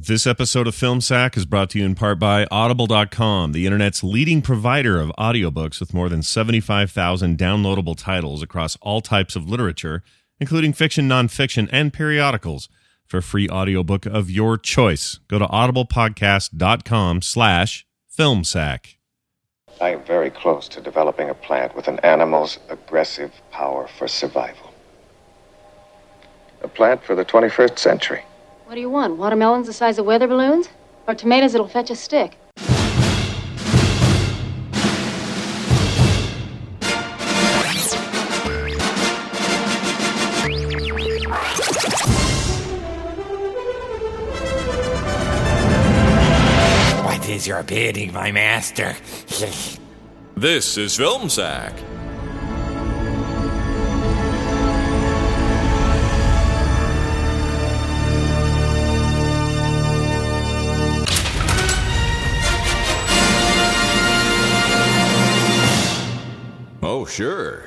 This episode of Film Sack is brought to you in part by Audible.com, the internet's leading provider of audiobooks with more than 75,000 downloadable titles across all types of literature, including fiction, nonfiction, and periodicals. For a free audiobook of your choice, go to audiblepodcast.com/filmsack. I am very close to developing a plant with an animal's aggressive power for survival. A plant for the 21st century. What do you want? Watermelons the size of weather balloons? Or tomatoes that'll fetch a stick? What is your bidding, my master? This is Film Sack. Oh, sure.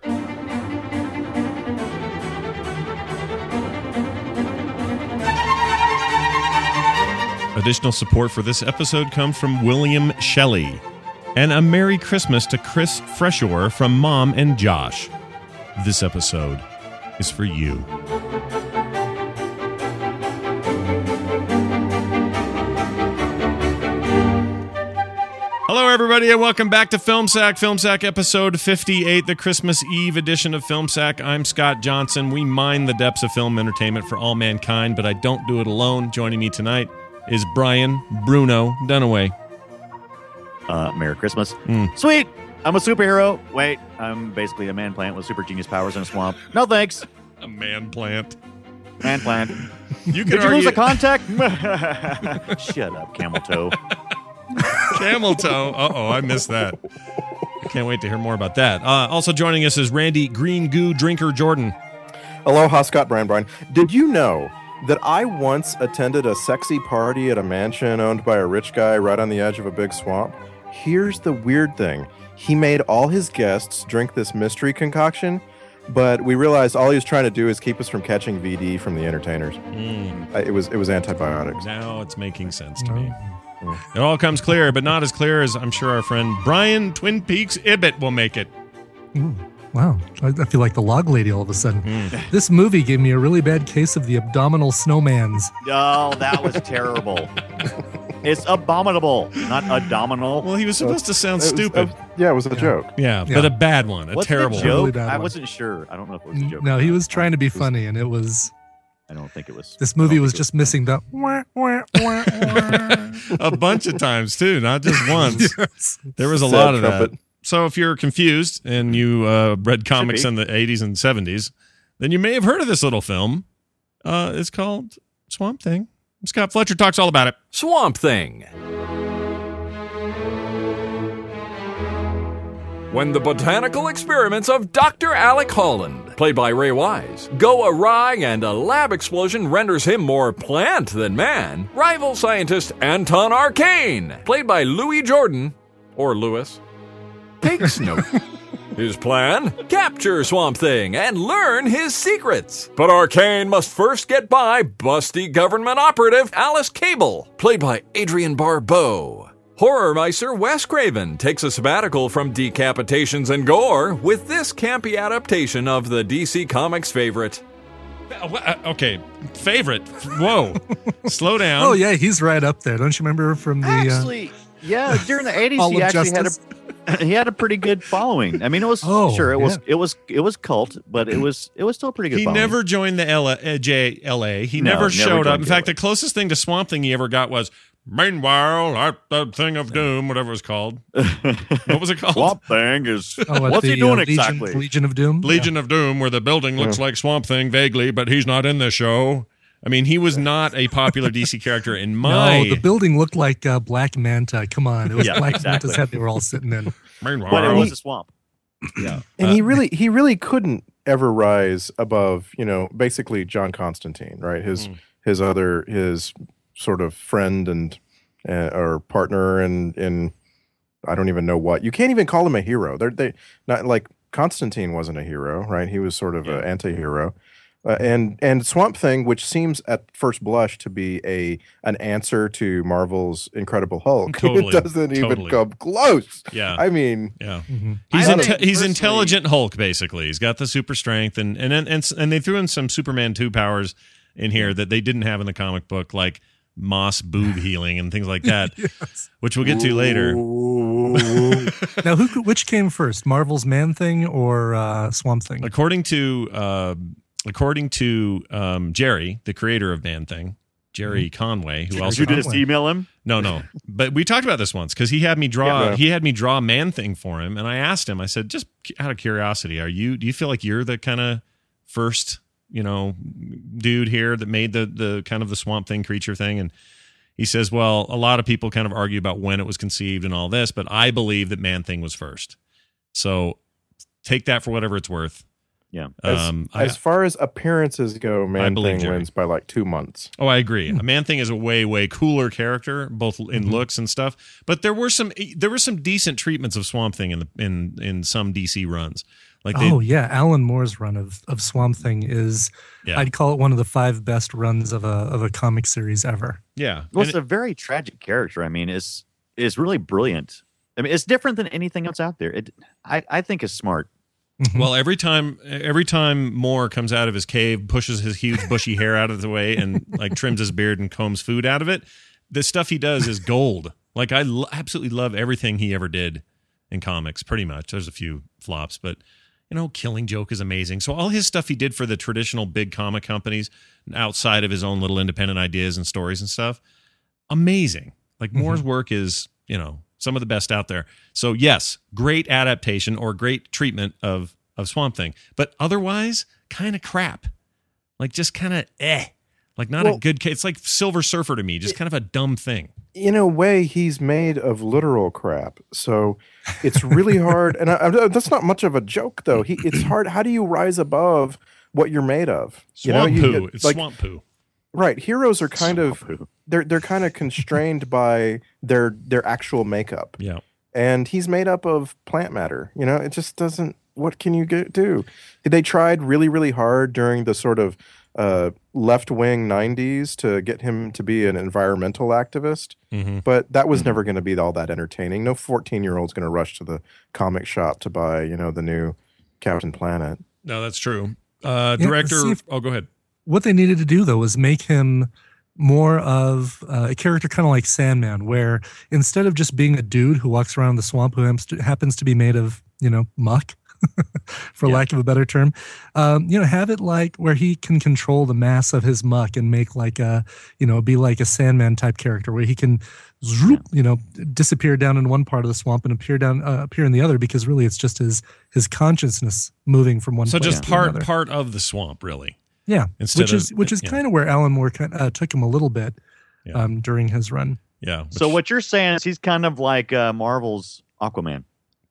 Additional support for this episode comes from William Shelley. And a Merry Christmas to Chris Freshore from Mom and Josh. This episode is for you. Hello, everybody, and welcome back to Film Sack. Film Sack episode 58, the Christmas Eve edition of Film Sack. I'm Scott Johnson. We mine the depths of film entertainment for all mankind, but I don't do it alone. Joining me tonight is Brian Bruno Dunaway. Merry Christmas. Sweet! I'm a superhero. Wait, I'm basically a man plant with super genius powers in a swamp. No thanks. A man plant. Man plant. You Did you lose a contact? Shut up, camel toe. Camel toe. Uh-oh, I missed that. Can't wait to hear more about that. Also joining us is Randy Green Goo Drinker Jordan. Aloha, Scott Brian. Did you know that I once attended a sexy party at a mansion owned by a rich guy right on the edge of a big swamp? Here's the weird thing. He made all his guests drink this mystery concoction, but we realized all he was trying to do is keep us from catching VD from the entertainers. It was antibiotics. Now it's making sense to me. It all comes clear, but not as clear as I'm sure our friend Brian Twin Peaks Ibbett will make it. Ooh, wow. I feel like the log lady all of a sudden. This movie gave me a really bad case of the abdominal snowmans. Oh, that was terrible. It's abominable, not abdominal. Well, he was supposed to sound stupid. It was a joke. Yeah, but a bad one. A What's terrible the joke? Really bad I one. wasn't sure. I don't know if it was a joke. No, he was trying to be funny, and it was... I don't think it was. This movie was just missing the... A bunch of times, too, not just once. Yes. There was a Sad lot of trumpet. that. So if you're confused and you read comics in the 80s and 70s, then you may have heard of this little film. It's called Swamp Thing. Scott Fletcher talks all about it. Swamp Thing. When the botanical experiments of Dr. Alec Holland, played by Ray Wise, go awry and a lab explosion renders him more plant than man, rival scientist Anton Arcane, played by Louis Jordan, or Lewis, takes note. His plan? Capture Swamp Thing and learn his secrets. But Arcane must first get by busty government operative Alice Cable, played by Adrienne Barbeau. Horror Meister Wes Craven takes a sabbatical from decapitations and gore with this campy adaptation of the DC Comics favorite. Okay, favorite. Whoa. Slow down. Oh, yeah, he's right up there. Don't you remember from the... Actually, yeah, during the 80s, All he of actually Justice? he had a pretty good following. I mean, it was it was cult, but it was still a pretty good He following. never joined the JLA. He No, never never showed up. joined In fact, JLA. the closest thing to Swamp Thing he ever got was, meanwhile, at the Thing of Doom, whatever it was called. What was it called? Swamp Thing is Oh, at what's the, he doing Legion, exactly? Legion of Doom? Legion of Doom, where the building looks like Swamp Thing vaguely, but he's not in the show. I mean, he was not a popular DC character in my... No, the building looked like Black Manta. Come on. It was Yeah, Black exactly. Manta's head they were all sitting in. Meanwhile, But it was a swamp. yeah. And he really couldn't ever rise above, basically John Constantine, right? His sort of friend and or partner in I don't even know what. You can't even call him a hero. They not like Constantine wasn't a hero, right? He was sort of an anti-hero. And Swamp Thing, which seems at first blush to be an answer to Marvel's Incredible Hulk, Totally, it doesn't even come close. Yeah, I mean, he's intelligent Hulk basically. He's got the super strength, and they threw in some Superman 2 powers in here that they didn't have in the comic book, like moss boob healing and things like that, Yes. which we'll get to later. Now, which came first, Marvel's Man-Thing or Swamp Thing? According to Jerry, the creator of Man-Thing, Jerry Conway, who also Did you just email him? No, but we talked about this once because he had me draw Man-Thing for him, and I asked him. I said, just out of curiosity, do you feel like you're the kind of first, dude here that made the kind of the Swamp Thing creature thing? And he says, well, a lot of people kind of argue about when it was conceived and all this, but I believe that Man-Thing was first. So take that for whatever it's worth. Yeah. As far as appearances go, Man-Thing wins by like 2 months. Oh, I agree. Man-Thing is a way, way cooler character, both in looks and stuff. But there were some decent treatments of Swamp Thing in some DC runs. Like Alan Moore's run of Swamp Thing is, I'd call it one of the 5 best runs of a comic series ever. Yeah. Well, it's a very tragic character. I mean, it's really brilliant. I mean, it's different than anything else out there. I think it's smart. Well, every time Moore comes out of his cave, pushes his huge bushy hair out of the way, and like trims his beard and combs food out of it, the stuff he does is gold. Like I absolutely love everything he ever did in comics. Pretty much, there's a few flops, but Killing Joke is amazing. So all his stuff he did for the traditional big comic companies, outside of his own little independent ideas and stories and stuff, amazing. Like Moore's work is some of the best out there. So yes, great adaptation or great treatment of Swamp Thing, but otherwise kind of crap. Like just kind of like not a good case. It's like Silver Surfer to me, just kind of a dumb thing. In a way, he's made of literal crap, so it's really hard. And that's not much of a joke, though. It's hard. How do you rise above what you're made of? Swamp poo. It's like swamp poo. Right. Heroes are kind of they're kind of constrained by their actual makeup. Yeah. And he's made up of plant matter. It just doesn't. What can you do? They tried really, really hard during the sort of left-wing 90s to get him to be an environmental activist, but that was never going to be all that entertaining. No 14-year-old's going to rush to the comic shop to buy, the new Captain Planet. No, that's true. Director, go ahead. What they needed to do, though, was make him more of a character kind of like Sandman, where instead of just being a dude who walks around the swamp who happens to be made of, muck, for lack of a better term, have it like where he can control the mass of his muck and make like be like a Sandman type character where he can, disappear down in one part of the swamp and appear in the other, because really it's just his consciousness moving from one. So place just to another. part of the swamp, really. Yeah, which is kind of where Alan Moore took him a little bit during his run. Yeah. So what you're saying is he's kind of like Marvel's Aquaman.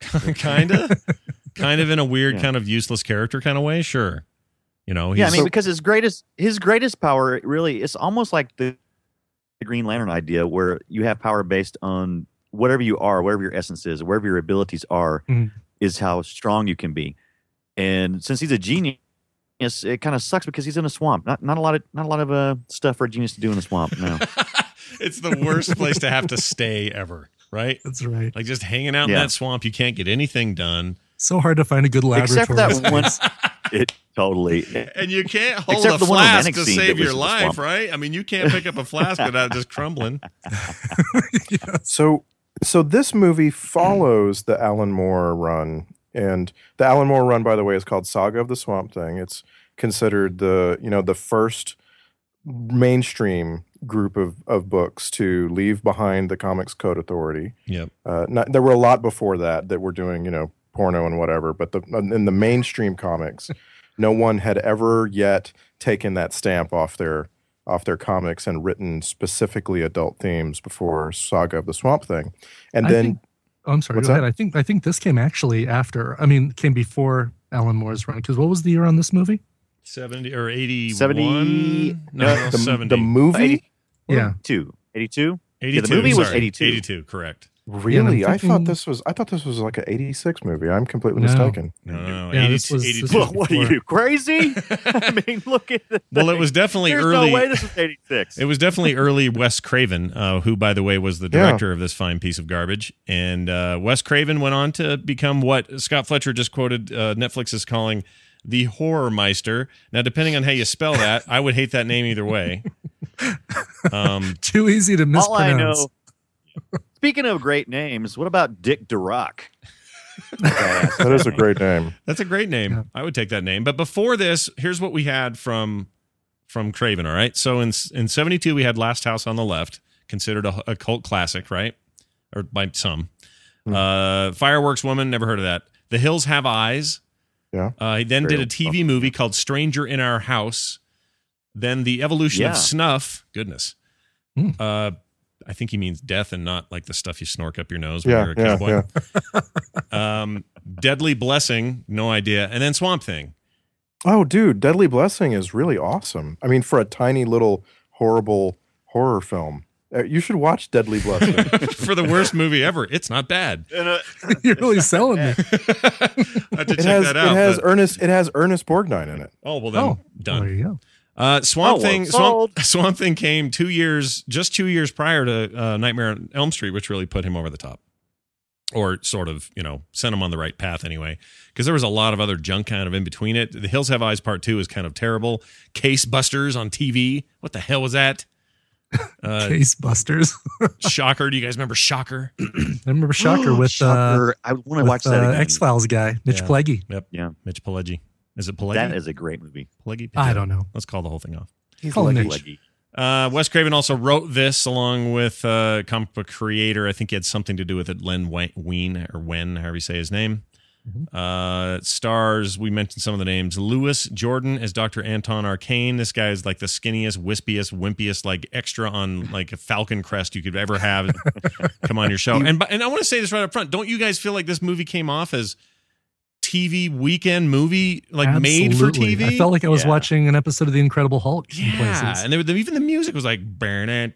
kind of in a weird kind of useless character kind of way. Sure. Because his greatest power really, it's almost like the Green Lantern idea where you have power based on whatever you are, whatever your essence is, wherever your abilities are, is how strong you can be. And since he's a genius, it kind of sucks because he's in a swamp. Not a lot of stuff for a genius to do in the swamp. No. It's the worst place to have to stay ever, right? That's right. Like just hanging out in that swamp, you can't get anything done. So hard to find a good laboratory. Except for that one. It totally. And you can't hold a flask to save your life, right? I mean, you can't pick up a flask without just crumbling. So this movie follows the Alan Moore run. And the Alan Moore run, by the way, is called Saga of the Swamp Thing. It's considered the first mainstream group of books to leave behind the Comics Code Authority. Yep. There were a lot before that were doing, porno and whatever, but in the mainstream comics, no one had ever yet taken that stamp off their comics and written specifically adult themes before Saga of the Swamp Thing. And I'm sorry. Go ahead. I think this came actually after. Came before Alan Moore's run. Because what was the year on this movie? 70 or 81? 70. No, 70. The movie? 82. 82? 82. Yeah, the movie was 82. 82, correct. Really? I'm I thought this was like an 86 movie. I'm completely mistaken. No, Yeah, 80 this was 82. before. What are you, crazy? I mean, look at the Well, it was definitely There's early. no way this is 86. It was definitely early Wes Craven, who, by the way, was the director of this fine piece of garbage. And Wes Craven went on to become what Scott Fletcher just quoted Netflix is calling the Horror Meister. Now, depending on how you spell that, I would hate that name either way. Too easy to mispronounce. All I know. Speaking of great names, what about Dick Durock? That is a great name. That's a great name. Yeah. I would take that name. But before this, here's what we had from Craven, all right? So in 72, we had Last House on the Left, considered a cult classic, right? Or by some. Fireworks Woman, never heard of that. The Hills Have Eyes. Yeah. He then did a TV movie called Stranger in Our House. Then The Evolution of Snuff. Goodness. I think he means death and not like the stuff you snork up your nose when you're a cowboy. Deadly Blessing, no idea. And then Swamp Thing. Oh, dude, Deadly Blessing is really awesome. I mean, for a tiny little horrible horror film, you should watch Deadly Blessing. For the worst movie ever. It's not bad. You're really selling me. I have to check that out. It has Ernest Borgnine in it. Oh, well then, done. There you go. Swamp Thing. sold. Swamp Thing came 2 years prior to Nightmare on Elm Street, which really put him over the top, or sort of, sent him on the right path anyway. Because there was a lot of other junk kind of in between it. The Hills Have Eyes Part 2 is kind of terrible. Case Busters on TV. What the hell was that? Case Busters. Shocker. Do you guys remember Shocker? I remember Shocker with Shocker. I want to watch that again. X-Files guy, Mitch Pileggi. Yep. Yeah. Mitch Pileggi. Is it Pileggi? That is a great movie. Pileggi? I don't know. Let's call the whole thing off. Call him Mitch. Leggy. Wes Craven also wrote this along with comic book creator. I think he had something to do with it. Len Wein, or Wen, however you say his name. It stars, we mentioned some of the names. Lewis Jordan as Dr. Anton Arcane. This guy is like the skinniest, wispiest, wimpiest, like extra on like a falcon crest you could ever have come on your show. And I want to say this right up front. Don't you guys feel like this movie came off as TV weekend movie, like made for TV? I felt like I was watching an episode of The Incredible Hulk. In Yeah, places. and even the music was like, like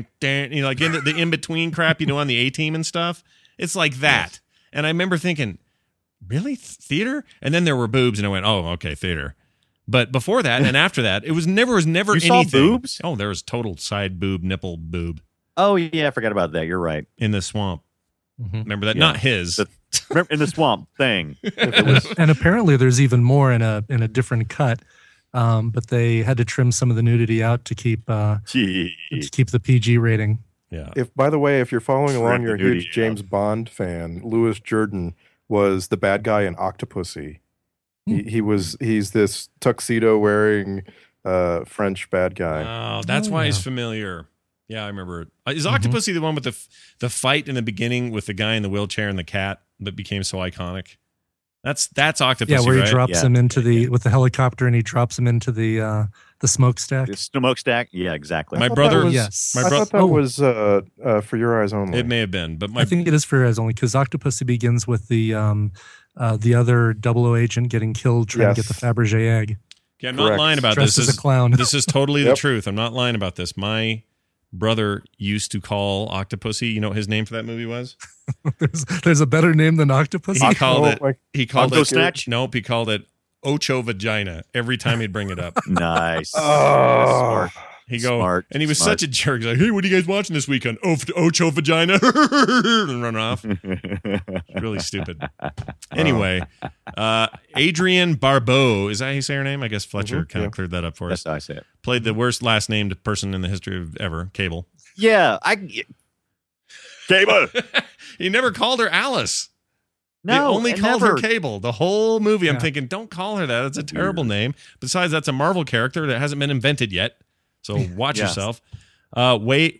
in the in-between crap, on the A-Team and stuff. It's like that. And I remember thinking, really? Theater? And then there were boobs, and I went, oh, okay, theater. But before that and after that, it was never You anything. saw boobs? Oh, there was total side boob, nipple boob Oh, yeah, I forgot about that. You're right. in the swamp. Remember that? Yeah. Not his. Remember, in the swamp thing. And apparently there's even more in a different cut. But they had to trim some of the nudity out to keep the PG rating. Yeah. By the way, if you're following along, Trim you're a the nudity huge James Bond fan. Lewis Jordan was the bad guy in Octopussy. He's this tuxedo wearing French bad guy. Oh, that's why he's familiar. Yeah, I remember it. Is Octopussy the one with the fight in the beginning with the guy in the wheelchair and the cat that became so iconic? That's Octopussy, Yeah, where he right? drops him into with the helicopter, and he drops him into the smokestack. The smokestack? Yeah, exactly. My thought brother, that was- Yes. my I brother. thought that was For Your Eyes Only. It may have been, but I think it is for his only, because Octopussy begins with the other 00 agent getting killed trying to get the Fabergé egg. Yeah, I'm not Correct. lying about Dressed this. as a clown. This is totally the Yep. truth. I'm not lying about this. My brother used to call Octopussy. You know what his name for that movie was? there's a better name than Octopussy. He called it. like He called Octo it. Snatch? Nope. He called it Ocho Vagina every time he'd bring it up. Nice. Oh. Smart. He go, Smart, and he was smart. such a jerk. He's like, "Hey, what are you guys watching this weekend? Ocho Vagina," and run off. Really stupid. Anyway, Adrienne Barbeau, is that how you say her name? I guess Fletcher kind of cleared that up for That's us. how I say it. Played the worst last named person in the history of ever, Cable. Yeah, Cable. He never called her Alice. No, they only and called never. her Cable. The whole movie, I'm Yeah. thinking, don't call her that. That's a terrible name. Besides, that's a Marvel character that hasn't been invented yet. So watch Yes. yourself. Ray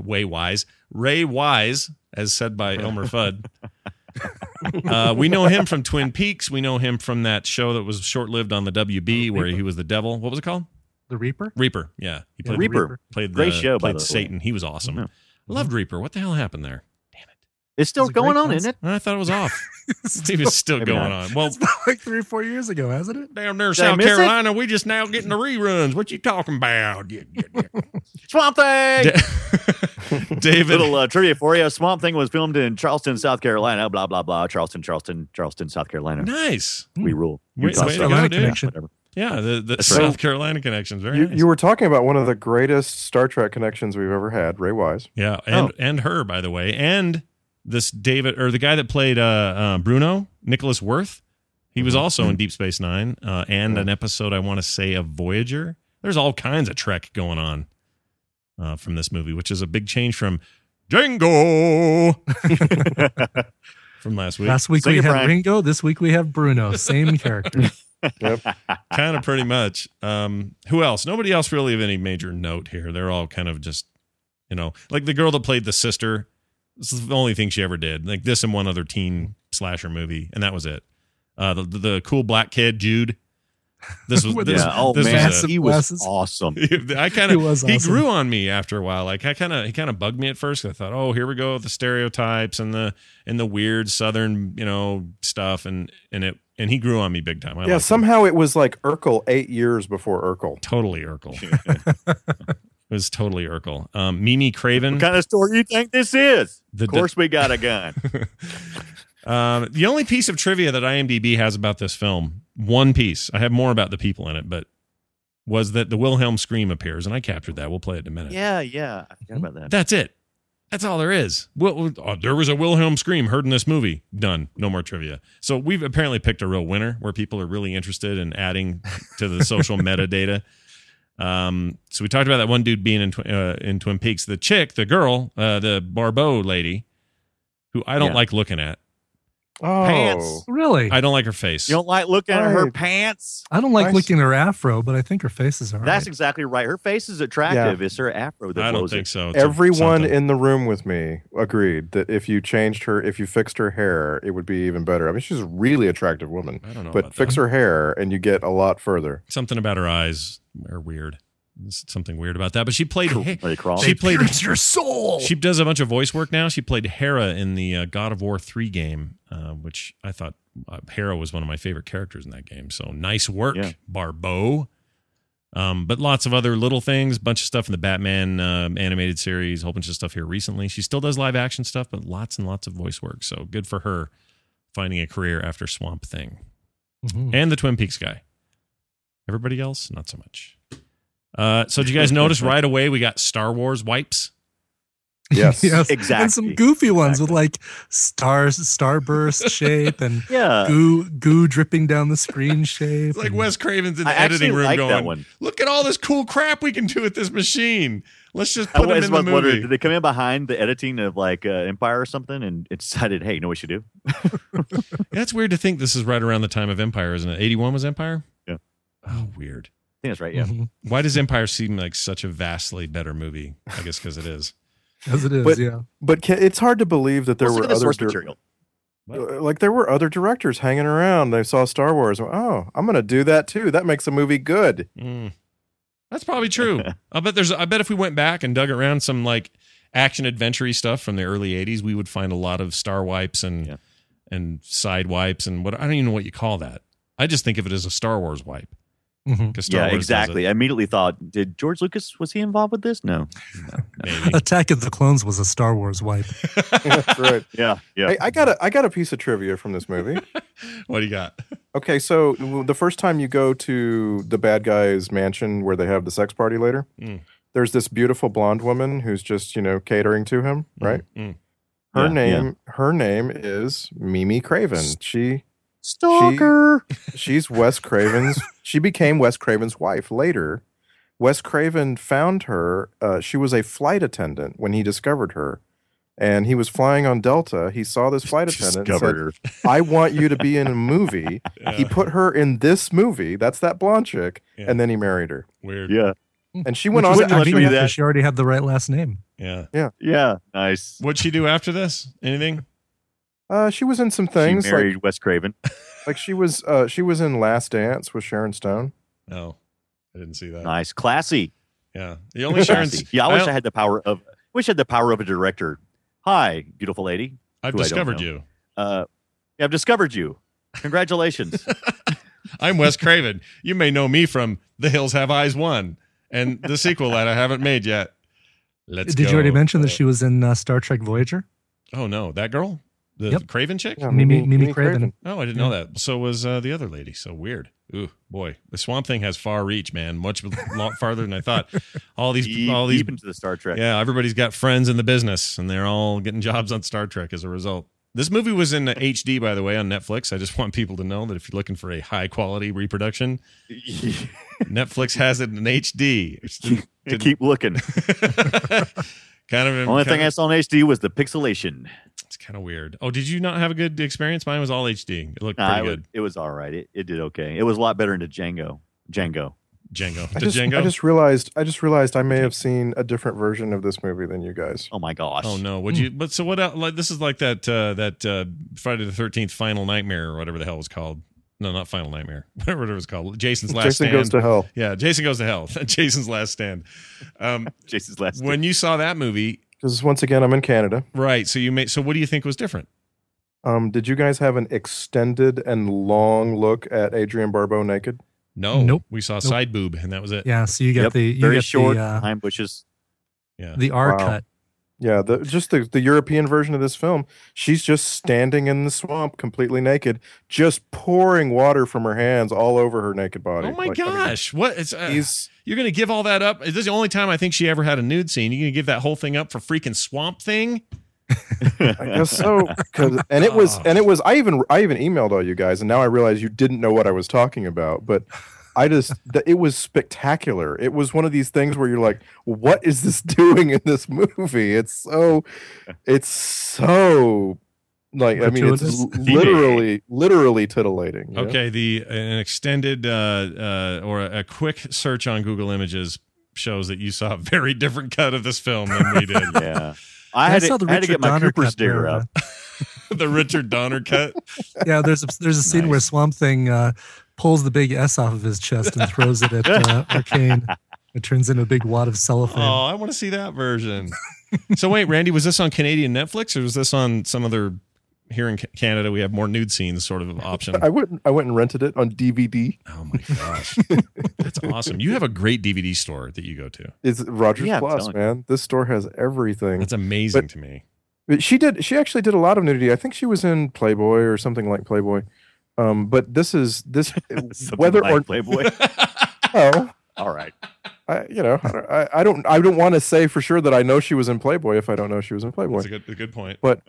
Wise, as said by Elmer Fudd. We know him from Twin Peaks. We know him from that show that was short-lived on the WB where he was the devil. What was it called? The Reaper? Reaper. Yeah. He played Reaper. Played Great show, by played the way. Satan. He was awesome. I loved Reaper. What the hell happened there? Damn it. It's still It's a great going on, concept. isn't it? I thought it was off. Maybe it's still Maybe going not. on. Well, It's been like 3 or 4 years ago, hasn't it? down there in Did I South miss it? Carolina, we just now getting the reruns. What you talking about? Swamp Thing. David. Little trivia for you. Swamp Thing was filmed in Charleston, South Carolina. Blah blah blah. Charleston, South Carolina. Nice. We rule. Way Utah, to South go, Carolina dude. connection. Whatever. Yeah, the That's South right. Carolina connections. Very You, nice. you were talking about one of the greatest Star Trek connections we've ever had, Ray Wise. Yeah, Oh. and her, by the way, and this David, or the guy that played Bruno, Nicholas Worth. He was also in Deep Space Nine and an episode, I want to say, of Voyager. There's all kinds of Trek going on from this movie, which is a big change from Django from last week. Last week Sing we it, had Brian. Ringo. This week we have Bruno. Same character. Kind of pretty much. Who else? Nobody else really of any major note here. They're all kind of just, like the girl that played the sister. This is the only thing she ever did. Like this and one other teen slasher movie, and that was it. The cool black kid, Jude. This was this, Yeah. Oh this man, was Massive he was glasses. awesome. I kind He of was he awesome. grew on me after a while. Like he kind of bugged me at first. I thought, oh, here we go with the stereotypes and the weird Southern stuff, and he grew on me big time. I liked him. Somehow it was like Urkel 8 years before Urkel. Totally Urkel. It was totally Urkel. Mimi Craven. What kind of story do you think this is? The- Of course, we got a gun. The only piece of trivia that IMDb has about this film, one piece, I have more about the people in it, but was that the Wilhelm scream appears, and I captured that. We'll play it in a minute. yeah. I forgot about that. That's it. That's all there is. Well, there was a Wilhelm scream heard in this movie. Done. No more trivia. So we've apparently picked a real winner where people are really interested in adding to the social metadata. So we talked about that one dude being in Twin Peaks. The chick, the girl, the Barbeau lady, who I don't Yeah. like looking at. Oh, Pants. Really? I don't like her face. You don't like looking at her Right. pants? I don't like Nice. looking at her afro, but I think her face is all right. That's exactly right. Her face is attractive. It's her afro that I don't blows think it. so. It's Everyone something. in the room with me agreed that if you fixed her hair, it would be even better. I mean, she's a really attractive woman, I don't know but about fix that. her hair and you get a lot further. Something about her eyes are weird. There's something weird about that. But she played. Are you crawling? She played. Pierce your soul. She does a bunch of voice work now. She played Hera in the God of War 3 game, which I thought Hera was one of my favorite characters in that game. So nice work, Yeah. Barbeau. But lots of other little things, bunch of stuff in the Batman animated series, a whole bunch of stuff here recently. She still does live action stuff, but lots and lots of voice work. So good for her finding a career after Swamp Thing. Mhm. And the Twin Peaks guy. Everybody else, not so much. So did you guys notice right away we got Star Wars wipes? Yes. Exactly. And some goofy ones with like starburst shape and Yeah. goo dripping down the screen shape. It's like and- Wes Craven's in the I actually editing room like that going, one. look at all this cool crap we can do with this machine. Let's just I put him was in the wondering, movie. did they come in behind the editing of like Empire or something and it decided, hey, you know what we should do? That's weird to think this is right around the time of Empire, isn't it? 81 was Empire? Yeah. Oh, weird. I think that's right. Yeah. Mhm. Why does Empire seem like such a vastly better movie? I guess because it is. As it is, But- yeah. But it's hard to believe that there Let's were look at the other source material. like there were other directors hanging around. They saw Star Wars. And, oh, I'm going to do that too. That makes a movie good. Mm. That's probably true. I bet if we went back and dug around some like action adventure stuff from the early 80s, we would find a lot of star wipes and side wipes and what I don't even know what you call that. I just think of it as a Star Wars wipe. Mhm. 'Cause Star Yeah, Wars does exactly. I immediately thought, did George Lucas, was he involved with this? No. it, maybe. Attack of the Clones was a Star Wars wipe. That's right. Yeah. Yeah. Hey, I got a piece of trivia from this movie. What do you got? Okay, so the first time you go to the bad guy's mansion where they have the sex party later, Mm. there's this beautiful blonde woman who's just, catering to him, right? Mm. Her name is Mimi Craven. Stalker. She's Wes Craven's. She became Wes Craven's wife later. Wes Craven found her. She was a flight attendant when he discovered her, and he was flying on Delta. He saw this flight attendant and Discovered said, "I want you to be in a movie." He put her in this movie. That's that blonde chick, Yeah. and then he married her. Weird. Yeah. And she went Which on is to wouldn't let actually. me do that. She already had the right last name. Yeah. Yeah. Nice. What'd she do after this? Anything? She was in some things She married Wes Craven. like she was in Last Dance with Sharon Stone. No, I didn't see that. Nice. Classy. Yeah. The only Sharon. Classy. Yeah, I wish I had the power of a director. Hi, beautiful lady. I've who I don't discovered know. you. I've discovered you. Congratulations. I'm Wes Craven. You may know me from The Hills Have Eyes 1 and the sequel that I haven't made yet. Let's Did go. you already mention that she was in Star Trek Voyager? Oh, no. That girl? The Yep. Craven chick? Yeah, Mimi Craven. Oh, I didn't know that. So was the other lady. So weird. Ooh, boy. The Swamp Thing has far reach, man. Much farther than I thought. All these Deep into the Star Trek. Yeah, everybody's got friends in the business, and they're all getting jobs on Star Trek as a result. This movie was in HD, by the way, on Netflix. I just want people to know that if you're looking for a high-quality reproduction, Netflix has it in HD. Keep looking. Kind of. Only thing I saw in HD was the pixelation. It's kind of weird. Oh, did you not have a good experience? Mine was all HD. It looked pretty good. It was all right. It did okay. It was a lot better into Django. I just realized I may have seen a different version of this movie than you guys. Oh my gosh. Oh no! Would you? But so what? Like this is like that Friday the 13th Final Nightmare or whatever the hell it was called. No, not Final Nightmare. Whatever it was called. Jason's Last Stand. Jason Goes to Hell. Yeah, Jason Goes to Hell. Jason's Last Stand. Jason's Last Stand. When you saw that movie, Because once again, I'm in Canada. right? So So what do you think was different? Did you guys have an extended and long look at Adrienne Barbeau naked? No. Nope. We saw side boob, and that was it. Yeah, so you get very short the, behind bushes. Yeah. the R Wow. cut. Yeah, the European version of this film, she's just standing in the swamp completely naked, just pouring water from her hands all over her naked body. Oh my Like, I mean, gosh! What? It's he's you're gonna give all that up? Is this the only time I think she ever had a nude scene? You're gonna give that whole thing up for freaking Swamp Thing? I guess so. It was I even emailed all you guys, and now I realize you didn't know what I was talking about, but it was spectacular. It was one of these things where you're like, what is this doing in this movie? It's so like, I mean, it's literally titillating. you know? Okay, an extended or a quick search on Google Images shows that you saw a very different cut of this film than we did. Yeah. I saw the had to Richard get my Donner Cooper's cut digger where, out. The Richard Donner cut. Yeah, there's a scene where Swamp Thing pulls the big S off of his chest and throws it at Arcane. It turns into a big wad of cellophane. Oh, I want to see that version. So wait, Randy, was this on Canadian Netflix or was this on some other? Here in Canada, we have more nude scenes sort of option. I went and rented it on DVD. Oh my gosh, that's awesome! You have a great DVD store that you go to. It's Rogers Yeah, I'm Plus, telling man. This store has everything. That's amazing to me. But she actually did a lot of nudity. I think she was in Playboy or something like Playboy. But this whether like or Playboy. oh, All right. I don't want to say for sure that I know she was in Playboy if I don't know she was in Playboy. That's a good point. But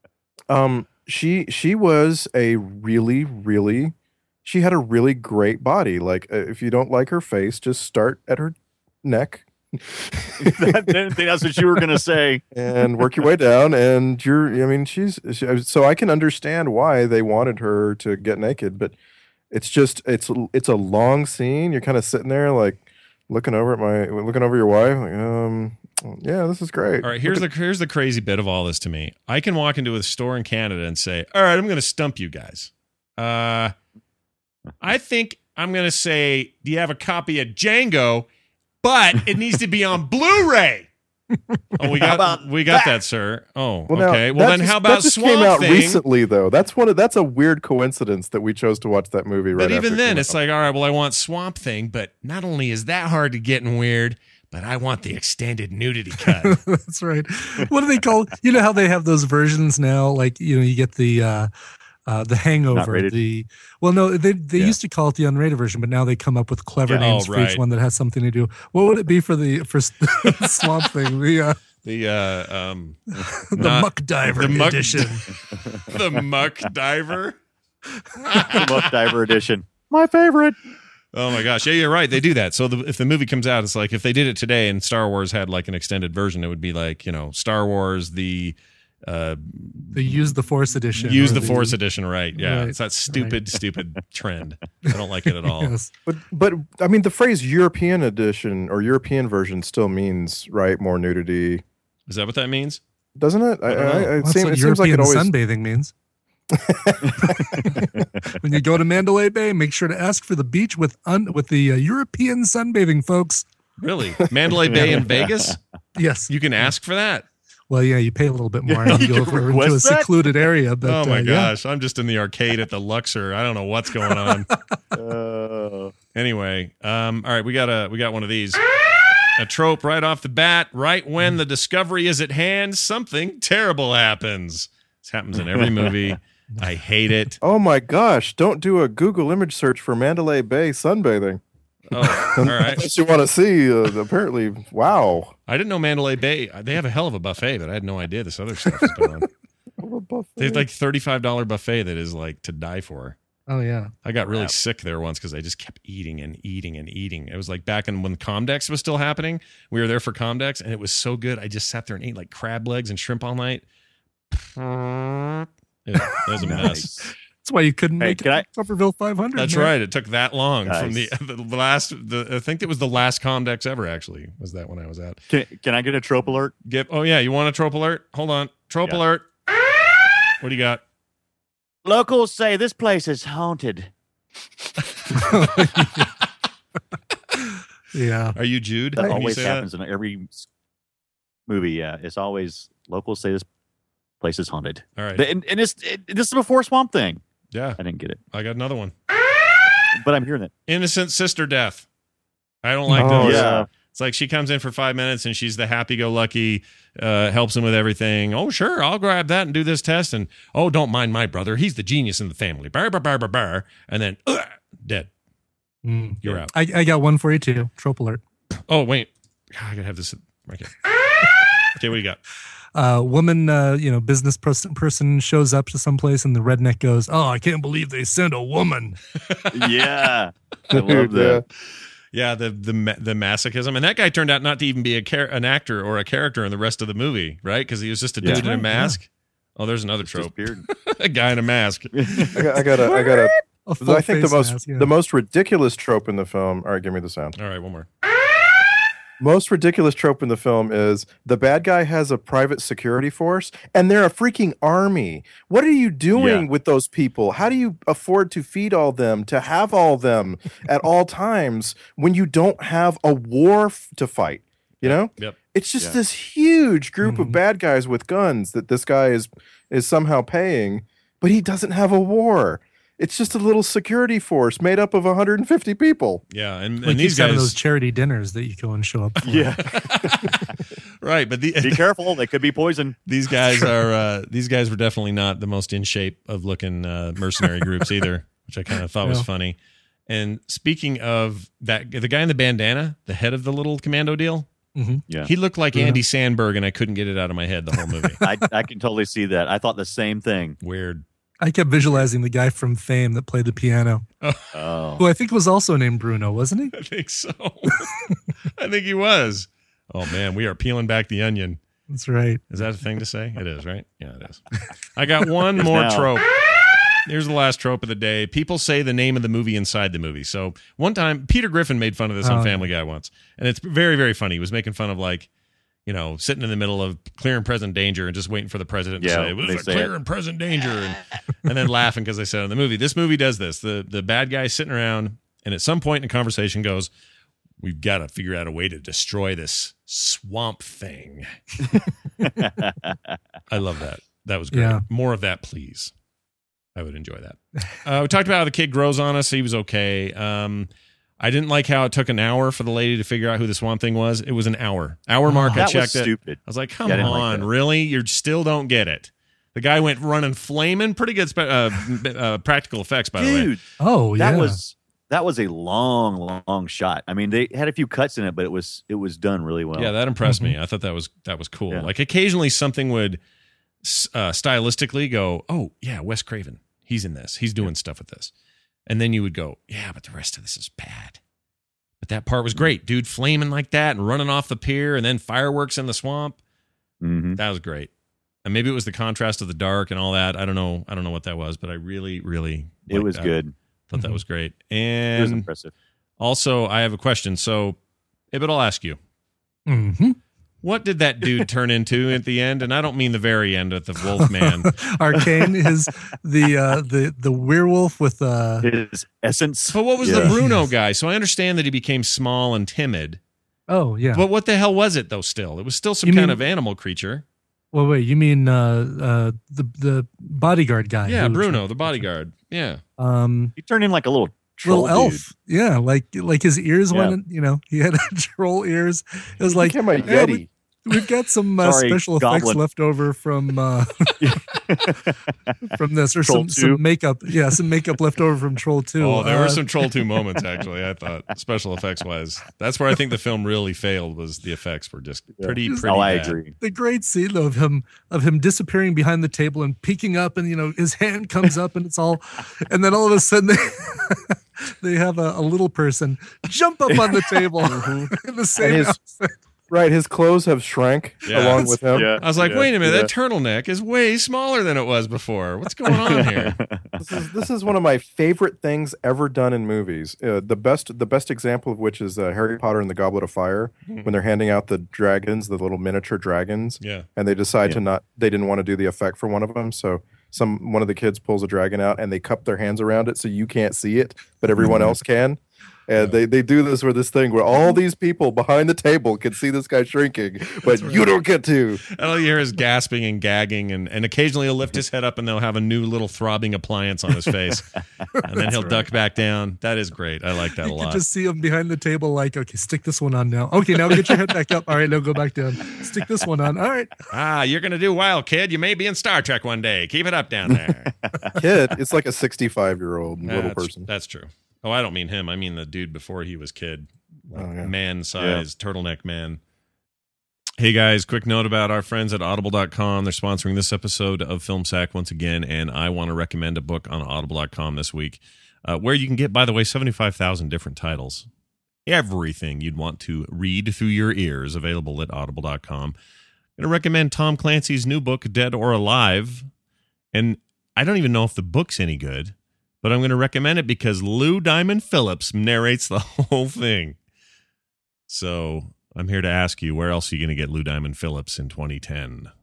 she was a really she had a really great body. Like if you don't like her face, just start at her neck. I didn't think that's what you were going to say. And work your way down, and so I can understand why they wanted her to get naked, but it's a long scene. You're kind of sitting there like looking over your wife, like, yeah, this is great. All right, here's the crazy bit of all this to me. I can walk into a store in Canada and say, all right, I'm going to stump you guys. I think I'm going to say, do you have a copy of Django? But it needs to be on Blu-ray. Oh, we got that, sir. Oh, Well, okay. now, Well, that then how just- about that just Swamp came out Thing? recently, though. That's a weird coincidence that we chose to watch that movie. Right But even after it then, came it's out. like, all right, well, I want Swamp Thing, but not only is that hard to get and weird, but I want the extended nudity cut. That's right. What do they call? You know how they have those versions now? Like you get the Hangover. Not rated. They used to call it the unrated version, but now they come up with clever names for each one that has something to do. What would it be for Swamp Thing? The Muck Diver edition. The Muck Diver. The Muck Diver edition. my favorite. Oh my gosh! Yeah, you're right. They do that. So if the movie comes out, it's like if they did it today and Star Wars had like an extended version, it would be like Star Wars They use the Force edition. Use the Force edition, right? Yeah, Right, it's that stupid trend. I don't like it at all. Yes. But I mean, the phrase European edition or European version still means more nudity, Is that what that means? doesn't it? Well, that's what It seems like it European always. sunbathing means. When you go to Mandalay Bay, make sure to ask for the beach with the European sunbathing, folks. Really? Mandalay Bay in Vegas? Yes. You can ask for that? Well, yeah, you pay a little bit more and you go can over into a request that? secluded area. But, Oh my yeah. gosh, I'm just in the arcade at the Luxor. I don't know what's going on. Anyway, all right, we got one of these. A trope right off the bat. Right when the discovery is at hand, something terrible happens. This happens in every movie. I hate it. Oh my gosh! Don't do a Google image search for Mandalay Bay sunbathing. Oh, all right. Unless you want to see, apparently, wow. I didn't know Mandalay Bay. They have a hell of a buffet, but I had no idea this other stuff is going on. They have like $35 buffet that is like to die for. Oh, yeah. I got really sick there once because I just kept eating and eating and eating. It was like back when Comdex was still happening. We were there for Comdex, and it was so good. I just sat there and ate like crab legs and shrimp all night. It was a mess. That's why you couldn't make can it to Tupperville 500. That's man. right. It took that long from Nice. the last. I think it was the last Comdex ever. Actually, was that when I was at? Can I get a trope alert? Oh yeah, you want a trope alert? Hold on, trope alert. What do you got? Locals say this place is haunted. Yeah. Are you Jude? That when you always say happens in every movie. Yeah, it's always locals say this place is haunted. All right. And this is before Swamp Thing. Yeah, I didn't get it, I got another one. but I'm hearing it. Innocent sister death. I don't like Oh, those. yeah. It's like she comes in for 5 minutes and she's the happy-go-lucky, helps him with everything. Oh, sure, I'll grab that and do this test. And, oh, don't mind my brother. He's the genius in the family. Bar, bar, bar, bar, bar. And then, dead. Mm. You're out. I got one for you, too. Trope alert. Oh, wait. I got to have this. Okay. Okay, what do you got? Woman, business person shows up to someplace and the redneck goes, "Oh, I can't believe they sent a woman." Yeah, I love that. Yeah, the masochism. And that guy turned out not to even be an actor or a character in the rest of the movie, right? Because he was just a dude in a mask. Oh, there's another trope. Disappeared. A guy in a mask. I got a. A full I think the face most mask, yeah. the most ridiculous trope in the film. All right, give me the sound. All right, one more. Most ridiculous trope in the film is the bad guy has a private security force and they're a freaking army. What are you doing with those people? How do you afford to feed all them, to have all them at all times when you don't have a war to fight? You know? Yep. It's just this huge group of bad guys with guns that this guy is somehow paying, but he doesn't have a war. It's just a little security force made up of 150 people. Yeah, and Like these he's having guys, those charity dinners that you go and show up for. Yeah, right? But be careful; they could be poison. these guys are these guys were definitely not the most in shape of looking mercenary groups either, which I kind of thought was Yeah. funny. And speaking of that, the guy in the bandana, the head of the little commando deal, Yeah, he looked like Andy Sandberg, and I couldn't get it out of my head the whole movie. I can totally see that. I thought the same thing. Weird. I kept visualizing the guy from Fame that played the piano, Oh, who I think was also named Bruno, wasn't he? I think so. I think he was. Oh man, we are peeling back the onion. That's right. Is that a thing to say? It is, right? Yeah, it is. I got one more now. trope. Here's the last trope of the day. People say the name of the movie inside the movie. So one time, Peter Griffin made fun of this on Family Guy once, and it's very, very funny. He was making fun of sitting in the middle of Clear and Present Danger and just waiting for the president to say, they "It's say Clear it. and Present Danger," and then laughing because they said it in the movie. This movie does this. The bad guy's sitting around, and at some point in the conversation goes, "We've got to figure out a way to destroy this swamp thing." I love that. That was great. Yeah. More of that, please. I would enjoy that. We talked about how the kid grows on us. He was okay. I didn't like how it took an hour for the lady to figure out who the Swamp Thing was. It was an hour. Mark, I that checked was it. stupid. I was like, come Yeah, I didn't like on, that. really? You still don't get it. The guy went running flaming. Pretty good practical effects, by the way. Dude, Oh, yeah. that was a long shot. I mean, they had a few cuts in it, but it was done really well. Yeah, that impressed me. I thought that was cool. Yeah. Like occasionally something would stylistically go, oh, yeah, Wes Craven. He's in this. He's doing stuff with this. And then you would go, yeah, but the rest of this is bad. But that part was great. Dude flaming like that and running off the pier and then fireworks in the swamp. Mhm. That was great. And maybe it was the contrast of the dark and all that. I don't know what that was, but I really, really It liked was that. good. Thought that was great. It was And impressive. also, I have a question. So, Ibit, I'll ask you. Mm-hmm. What did that dude turn into at the end? And I don't mean the very end at the wolf man. Arcane is the werewolf with His essence. But what was Yeah. the Bruno guy? So I understand that he became small and timid. oh yeah. But what the hell was it though? Still, it was still some You kind mean- of animal creature. Well, wait, you mean the bodyguard guy? Yeah, Bruno, the bodyguard. Yeah. He turned in like a little troll elf. dude. Yeah, like his ears went. He had troll ears. It was like became a Yeti. We've got some special effects left over from from this, or some makeup. Yeah, some makeup left over from Troll 2. Oh, there were some Troll 2 moments, actually, I thought, special effects wise. That's where I think the film really failed, was the effects were just pretty bad. I agree. The great scene of him disappearing behind the table and peeking up, and his hand comes up and it's all, and then all of a sudden they have a little person jump up on the table in the same outfit. Right, his clothes have shrank along with him. I was like, wait a minute, that turtleneck is way smaller than it was before. What's going on here? This is one of my favorite things ever done in movies. The best example of which is Harry Potter and the Goblet of Fire, when they're handing out the dragons, the little miniature dragons, and they decide they didn't want to do the effect for one of them, so one of the kids pulls a dragon out and they cup their hands around it so you can't see it, but everyone else can. And they do this with this thing where all these people behind the table can see this guy shrinking, but you don't get to. And all you hear is gasping and gagging, and occasionally he'll lift his head up and they'll have a new little throbbing appliance on his face. And then he'll duck back down. That is great. I like that a lot. You just see him behind the table like, okay, stick this one on now. Okay, now get your head back up. All right, now go back down. Stick this one on. All right. You're going to do well, kid. You may be in Star Trek one day. Keep it up down there. Kid, it's like a 65-year-old little person. That's true. Oh, I don't mean him. I mean the dude before he was kid. Man-sized turtleneck man. Hey, guys, quick note about our friends at Audible.com. They're sponsoring this episode of Film Sack once again, and I want to recommend a book on Audible.com this week where you can get, by the way, 75,000 different titles. Everything you'd want to read through your ears available at Audible.com. I'm going to recommend Tom Clancy's new book, Dead or Alive. And I don't even know if the book's any good, but I'm going to recommend it because Lou Diamond Phillips narrates the whole thing. So I'm here to ask you, where else are you going to get Lou Diamond Phillips in 2010?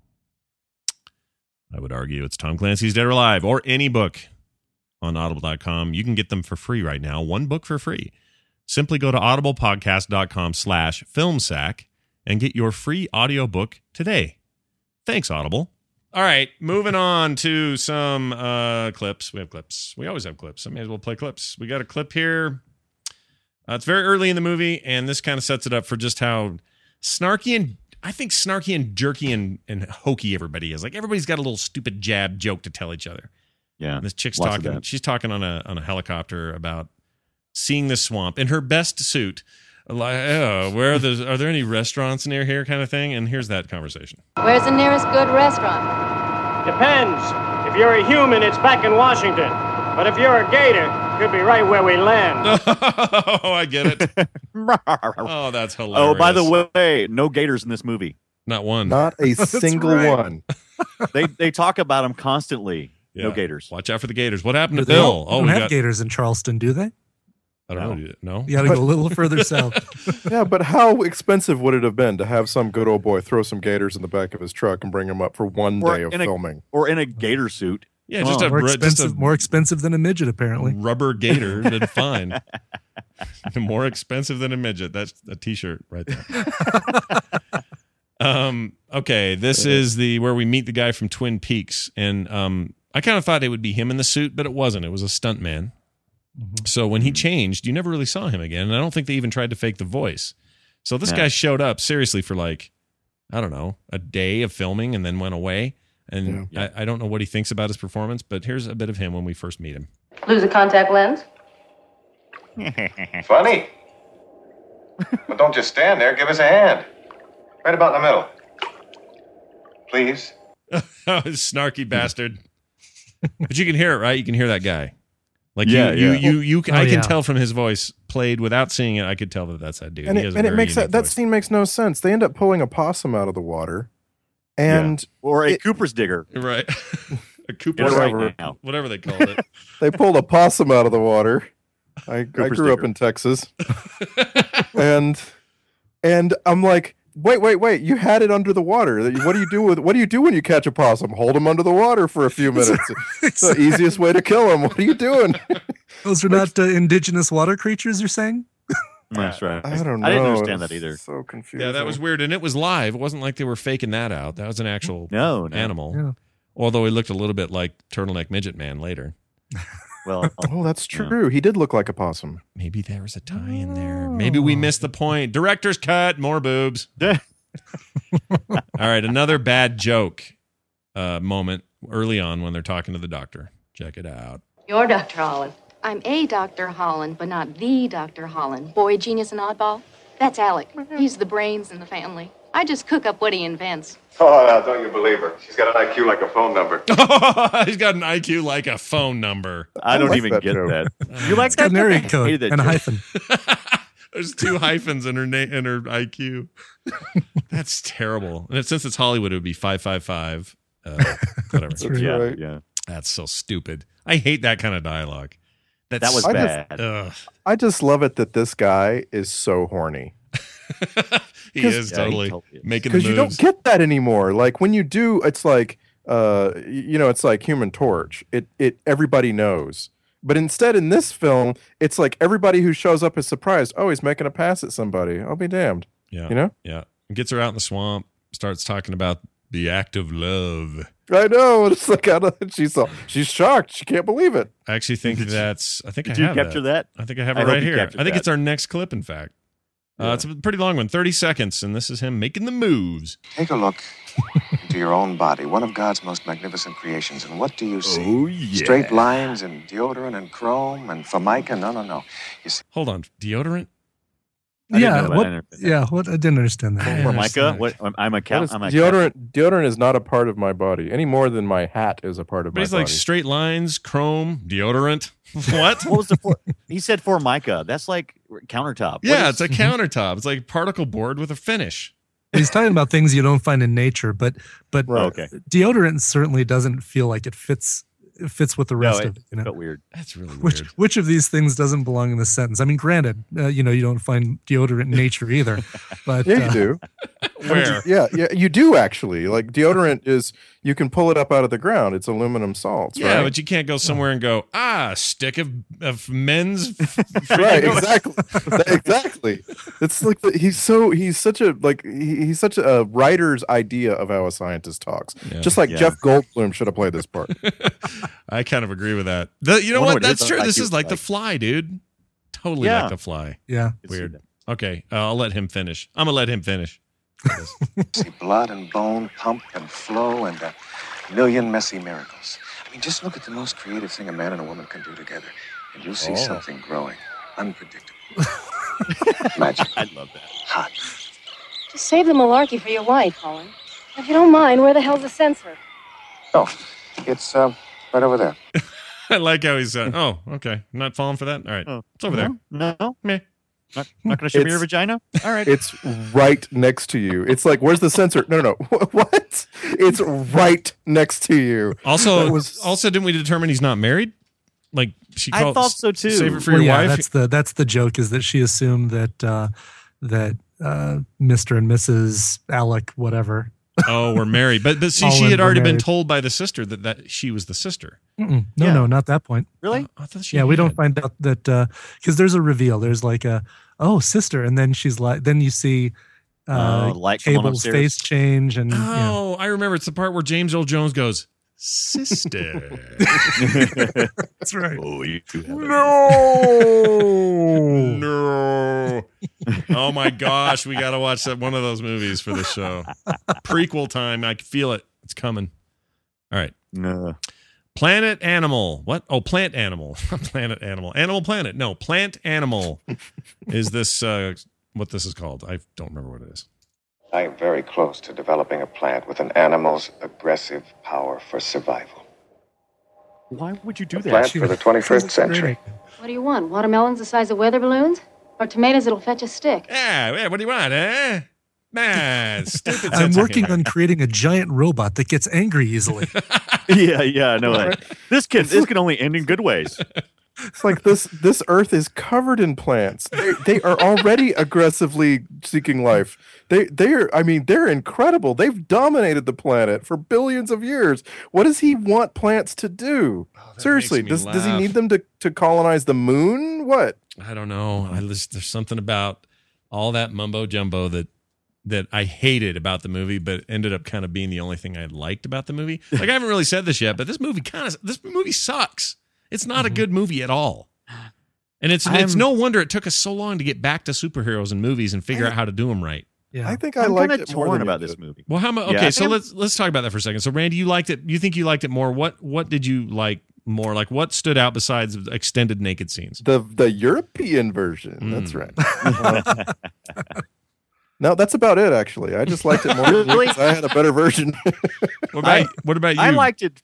I would argue it's Tom Clancy's Dead or Alive, or any book on Audible.com. You can get them for free right now. One book for free. Simply go to audiblepodcast.com/filmsack and get your free audiobook today. Thanks, Audible. All right, moving on to some clips. We have clips. We always have clips. I may as well play clips. We got a clip here. It's very early in the movie, and this kind of sets it up for just how snarky and jerky and hokey everybody is. Like, everybody's got a little stupid jab joke to tell each other. Yeah, and this chick's talking. She's talking on a helicopter about seeing the swamp in her best suit. Like, are there any restaurants near here, kind of thing? And here's that conversation. Where's the nearest good restaurant? Depends. If you're a human, it's back in Washington. But if you're a gator, it could be right where we land. Oh, I get it. Oh, that's hilarious. Oh, by the way, no gators in this movie. Not one. Not a single one. They talk about them constantly. Yeah. No gators. Watch out for the gators. What happened to Bill? They don't have gators in Charleston, do they? I don't know. No? You got to go a little further south. Yeah, but how expensive would it have been to have some good old boy throw some gators in the back of his truck and bring them up for one day of filming? Or in a gator suit. Yeah, more expensive than a midget, apparently. Rubber gator, then fine. More expensive than a midget. That's a T-shirt right there. Okay, this is where we meet the guy from Twin Peaks, and I kind of thought it would be him in the suit, but it wasn't. It was a stunt man. Mm-hmm. So when he changed, you never really saw him again, and I don't think they even tried to fake the voice. So this guy showed up seriously for like, I don't know, a day of filming and then went away. And I don't know what he thinks about his performance, but here's a bit of him when we first meet him. Lose a contact lens? Funny. Well, don't just stand there. Give us a hand. Right about in the middle. Please. Snarky bastard. But you can hear it, right? You can hear that guy. Like I can tell from his voice played without seeing it. I could tell that that's that dude. And it makes that scene makes no sense. They end up pulling a possum out of the water, or a Cooper's digger, right? A Cooper's digger, whatever they called it. They pulled a possum out of the water. I grew up in Texas, and I'm like, wait! You had it under the water. What do you do when you catch a possum? Hold him under the water for a few minutes. It's the easiest way to kill him. What are you doing? Those are not indigenous water creatures, you're saying? That's right. I don't know. I didn't understand It's that either. So confusing. Yeah, that was weird. And it was live. It wasn't like they were faking that out. That was an actual animal. Yeah. Although he looked a little bit like Turtleneck Midget Man later. Well, Oh, that's true. He did look like a possum. Maybe there was a tie in there. Maybe we missed the point. Director's cut. More boobs. All right, another bad joke moment early on when they're talking to the doctor. Check it out. You're Dr. Holland. I'm a Dr. Holland, but not the Dr. Holland. Boy, genius, and oddball. That's Alec. He's the brains in the family. I just cook up what he invents. Oh, now, don't you believe her? She's got an IQ like a phone number. He's got an IQ like a phone number. I don't like even that get joke. that. You like It's got that? an area I code hated that and a joke. hyphen. There's 2 hyphens in her in her IQ. That's terrible. And since it's Hollywood, it would be 555. Whatever. That's Yeah, right. yeah. That's so stupid. I hate that kind of dialogue. That was I bad. Ugh. I just love it that this guy is so horny. He 'Cause- is Yeah, he totally totally is. making the Because moves. you don't get that anymore. Like when you do, it's like it's like Human Torch. It everybody knows. But instead, in this film, it's like everybody who shows up is surprised. Oh, he's making a pass at somebody. I'll be damned. Yeah. You know? Yeah. Gets her out in the swamp, starts talking about the act of love. I know. It's like she's shocked. She can't believe it. I actually think that's. I think Did I you have capture that? I think I have I it hope right you here. captured I think that. it's our next clip. In fact, it's a pretty long one, 30 seconds, and this is him making the moves. Take a look into your own body, one of God's most magnificent creations, and what do you see? Oh, yeah. Straight lines and deodorant and chrome and formica? No. You see, Hold on, deodorant. I didn't Yeah, know that. what? I didn't- Yeah, what? I didn't understand I that. understand Formica? that. What? I'm a What count. is I'm a deodorant is not a part of my body any more than my hat is a part of But my he's body. like straight lines, chrome, deodorant. What? What was the? He said Formica. That's like countertop. Yeah, What it's is- a countertop. It's like particle board with a finish. He's talking about things you don't find in nature, but Right. Okay. deodorant certainly doesn't feel like it fits with the rest No, of it. You know? felt weird. That's really Which weird. which of these things doesn't belong in this sentence? I mean, granted, you don't find deodorant in nature either, but Yeah, you do. Where? Yeah, you do actually. Like deodorant is, you can pull it up out of the ground. It's aluminum salts, Yeah, right? but you can't go somewhere and go, stick of men's. Right, exactly. Exactly. It's like he's such a writer's idea of how a scientist talks. Yeah. Just like Yeah. Jeff Goldblum should have played this part. I kind of agree with that. You know Wonder what? what his That's true. This IQ is like The like. Fly, dude. Totally Yeah. like The Fly. yeah. Weird. Okay, I'll let him finish. I'm gonna let him finish. see blood and bone pump and flow and a million messy miracles. I mean, just look at the most creative thing a man and a woman can do together, and you'll see something growing, unpredictable. Magic. I love that. Hot. Just save the malarkey for your wife, Holland. If you don't mind, where the hell's the censor? Oh, it's right over there. I like how he's. Oh, okay. I'm not falling for that. All right, Oh. it's over there. No. Meh. Not going to show me It's- your vagina? All right. It's right next to you. It's like, where's the sensor? No. What? It's right next to you. Also, That was- didn't we determine he's not married? Like she I called. thought so, too. Save it for Well, your yeah, wife. that's the joke, is that she assumed that Mr. and Mrs. Alec whatever. Oh, we're married. But see, All she in had were already been married. told by the sister that she was the sister. No, Yeah. no, not that point. Really? I thought she. Yeah, we had. don't find out that because there's a reveal. There's like sister, and then she's like, then you see light come on Cable's upstairs. face change, and Oh, I remember. It's the part where James Earl Jones goes, "Sister." that's right. Oh, you do have No. Oh my gosh, we got to watch one of those movies for this show. Prequel time. I can feel it. It's coming. All right. No. Planet Animal. What? Oh, Plant Animal. Planet Animal. Animal Planet. No, Plant Animal is this what this is called. I don't remember what it is. I am very close to developing a plant with an animal's aggressive power for survival. Why would you do A that? plant for the 21st century. What do you want? Watermelons the size of weather balloons? Or tomatoes that'll fetch a stick? Yeah, what do you want, eh? Man, stupid. I'm sense of working humor. on creating a giant robot that gets angry easily. Yeah, I know that. This can only end in good ways. It's like this Earth is covered in plants. They are already aggressively seeking life. They're incredible. They've dominated the planet for billions of years. What does he want plants to do? Seriously, does he need them to colonize the moon? What? I don't know. There's something about all that mumbo jumbo that I hated about the movie, but ended up kind of being the only thing I liked about the movie. Like, I haven't really said this yet, but this movie sucks. It's not a good movie at all. And it's no wonder it took us so long to get back to superheroes in movies and figure out how to do them right. Yeah. I think I'm kind of torn about this movie. Well, let's talk about that for a second. So, Randy, you liked it. You think you liked it more? What did you like more? Like, what stood out besides extended naked scenes? The European version. That's right. No, that's about it. Actually, I just liked it more. Really? I had a better version. What about you? I liked it.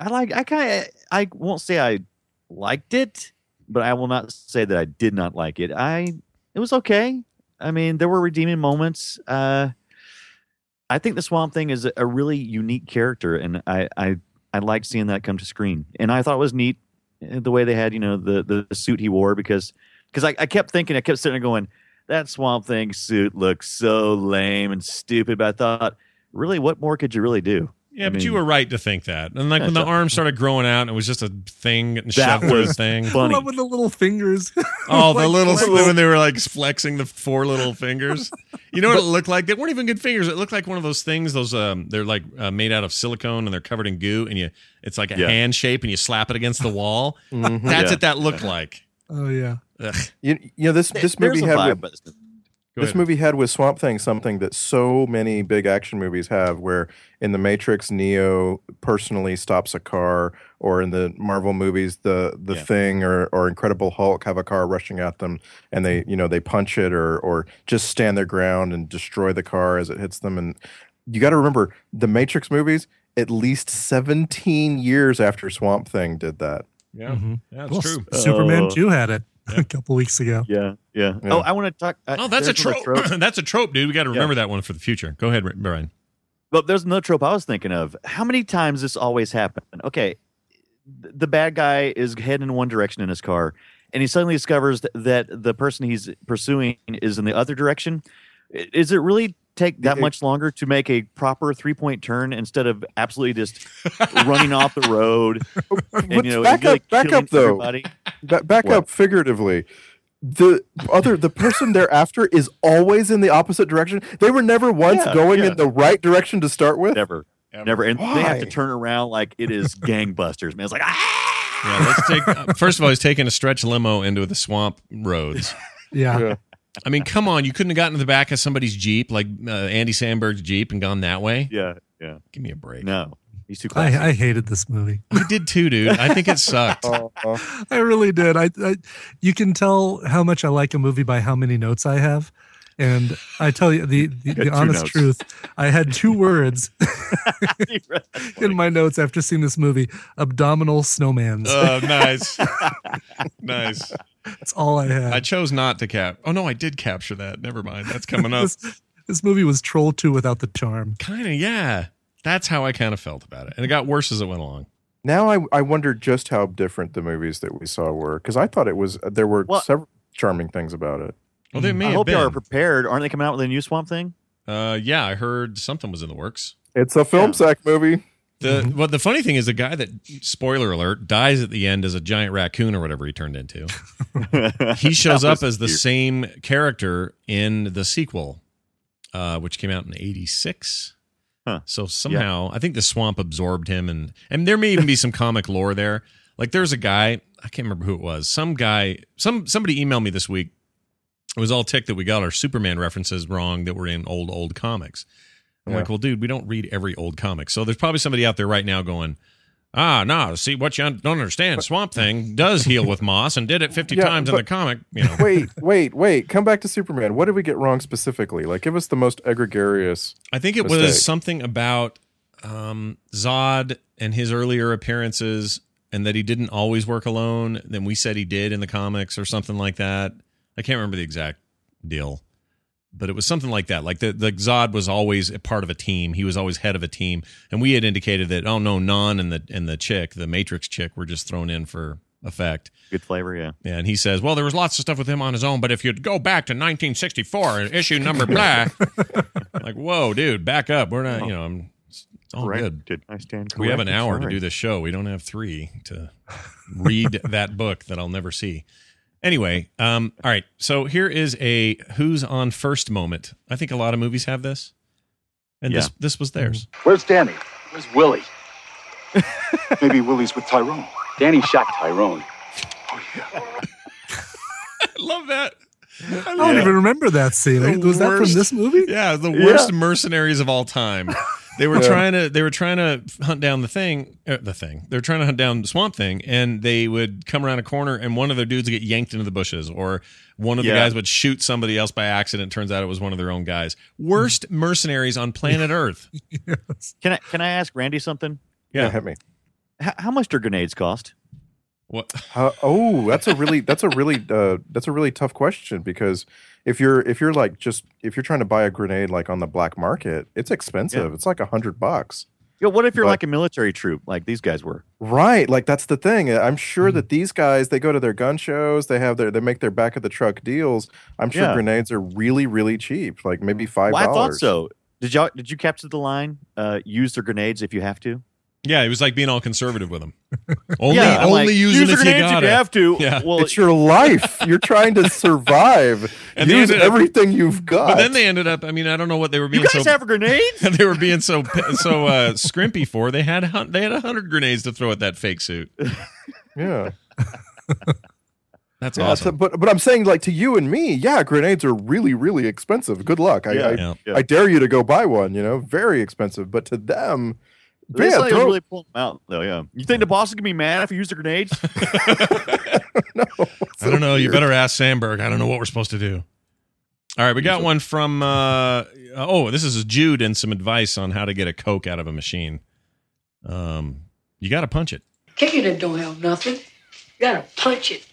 I won't say I liked it, but I will not say that I did not like it. It was okay. I mean, there were redeeming moments. I think the Swamp Thing is a really unique character, and I like seeing that come to screen. And I thought it was neat the way they had, the suit he wore, because I kept thinking, I kept sitting there going, that Swamp Thing suit looks so lame and stupid. But I thought, really, what more could you really do? Yeah, but you were right to think that. And like when the arm started growing out and it was just a thing getting shoved through the thing. Funny. With the little fingers. Oh, the little, when they were like flexing the 4 little fingers. You know what it looked like? They weren't even good fingers. It looked like one of those things, they're like made out of silicone and they're covered in goo, and it's like a hand shape and you slap it against the wall. That's what that looked like. Oh, yeah. Ugh. This movie had this movie had with Swamp Thing something that so many big action movies have, where in the Matrix, Neo personally stops a car, or in the Marvel movies, the Thing or Incredible Hulk have a car rushing at them, and they punch it or just stand their ground and destroy the car as it hits them. And you got to remember, the Matrix movies, at least 17 years after Swamp Thing did that. Yeah, that's true. Superman 2 had it a couple weeks ago. Yeah. Oh, I want to talk. That's a trope. That's a trope, dude. We got to remember that one for the future. Go ahead, Brian. But there's another trope I was thinking of. How many times this always happened? Okay, the bad guy is heading in one direction in his car, and he suddenly discovers that the person he's pursuing is in the other direction. Is it really take that much longer to make a proper 3-point turn instead of absolutely just running off the road? And, back up though. Back up figuratively. The person they're after is always in the opposite direction. They were never once going in the right direction to start with. Never. And Why? they have to turn around like it is gangbusters, man. It's like, Yeah, let's take. First of all, he's taking a stretch limo into the swamp roads. Yeah. I mean, come on. You couldn't have gotten in the back of somebody's Jeep, like Andy Samberg's Jeep, and gone that way? Yeah. Give me a break. No. He's too classy. I hated this movie. I did too, dude. I think it sucked. I really did. I you can tell how much I like a movie by how many notes I have. And I tell you the honest truth, I had 2 words in my notes after seeing this movie: abdominal snowmans. Oh, nice. Nice. That's all I had. I chose not to cap. Oh, no, I did capture that. Never mind. That's coming up. This movie was Troll 2 without the charm. Kind of, yeah. That's how I kind of felt about it. And it got worse as it went along. Now I wonder just how different the movies that we saw were, because I thought there were several charming things about it. Well, they may I have hope been. you are prepared. Aren't they coming out with a new Swamp Thing? Yeah, I heard something was in the works. It's a film sack movie. Well, the funny thing is, the guy that, spoiler alert, dies at the end as a giant raccoon or whatever he turned into. He shows up as the same character in the sequel, which came out in '86. Huh. So somehow, I think the swamp absorbed him, and there may even be some comic lore there. Like, there's a guy, I can't remember who it was. Some guy, somebody emailed me this week. It was all ticked that we got our Superman references wrong that were in old comics. I'm like, well, dude, we don't read every old comic. So there's probably somebody out there right now going, no, see, what you don't understand, Swamp Thing does heal with moss and did it 50 times in the comic. You know. Wait. Come back to Superman. What did we get wrong specifically? Like, give us the most egregious I think it mistake. was something about Zod and his earlier appearances, and that he didn't always work alone. Then we said he did in the comics or something like that. I can't remember the exact deal, but it was something like that. Like the Zod was always a part of a team. He was always head of a team. And we had indicated that, oh no, Non and the chick, the Matrix chick, were just thrown in for effect. Good flavor, yeah. Yeah, and he says, well, there was lots of stuff with him on his own, but if you'd go back to 1964, issue number blah. Like, whoa, dude, back up. We're not, it's all good. Did I stand corrected? We have an hour to Sorry. do this show. We don't have 3 to read that book that I'll never see. Anyway, all right. So here is a who's on first moment. I think a lot of movies have this. And this was theirs. Where's Danny? Where's Willie? Maybe Willie's with Tyrone. Danny shot Tyrone. Oh, yeah. I love that. I don't even remember that scene. Was that from this movie? Yeah, the worst mercenaries of all time. They were trying to hunt down the thing. They're trying to hunt down the Swamp Thing, and they would come around a corner, and one of their dudes would get yanked into the bushes, or one of the guys would shoot somebody else by accident. Turns out it was one of their own guys. Worst mercenaries on planet Earth. Yes. Can I ask Randy something? Yeah, hit me. How much do grenades cost? What? That's a really tough question, because if you're trying to buy a grenade like on the black market, it's expensive. Yeah. It's like $100. Yeah, what if you're like a military troop, like these guys were? Right, like that's the thing. I'm sure that these guys, they go to their gun shows, they make their back of the truck deals. I'm sure grenades are really, really cheap, like maybe $5. Well, I thought so. Did you capture the line? Use their grenades if you have to. Yeah, it was like being all conservative with them. Only use them if you got it. You have to. Yeah. Well, it's your life. You're trying to survive. And use everything you've got. But then they ended up. I mean, I don't know what they were being. You guys have grenades? They were being so scrimpy for. They had 100 grenades to throw at that fake suit. Yeah. That's awesome. But I'm saying, like, to you and me, grenades are really, really expensive. Good luck. I dare you to go buy one. Very expensive. But to them. They really pull them out, though. Yeah, you think the boss is gonna be mad if you use the grenades? No, I don't know. Weird. You better ask Sandberg. I don't know what we're supposed to do. All right, we got one from. This is Jude and some advice on how to get a Coke out of a machine. You got to punch it. Kicking it don't help nothing. You got to punch it.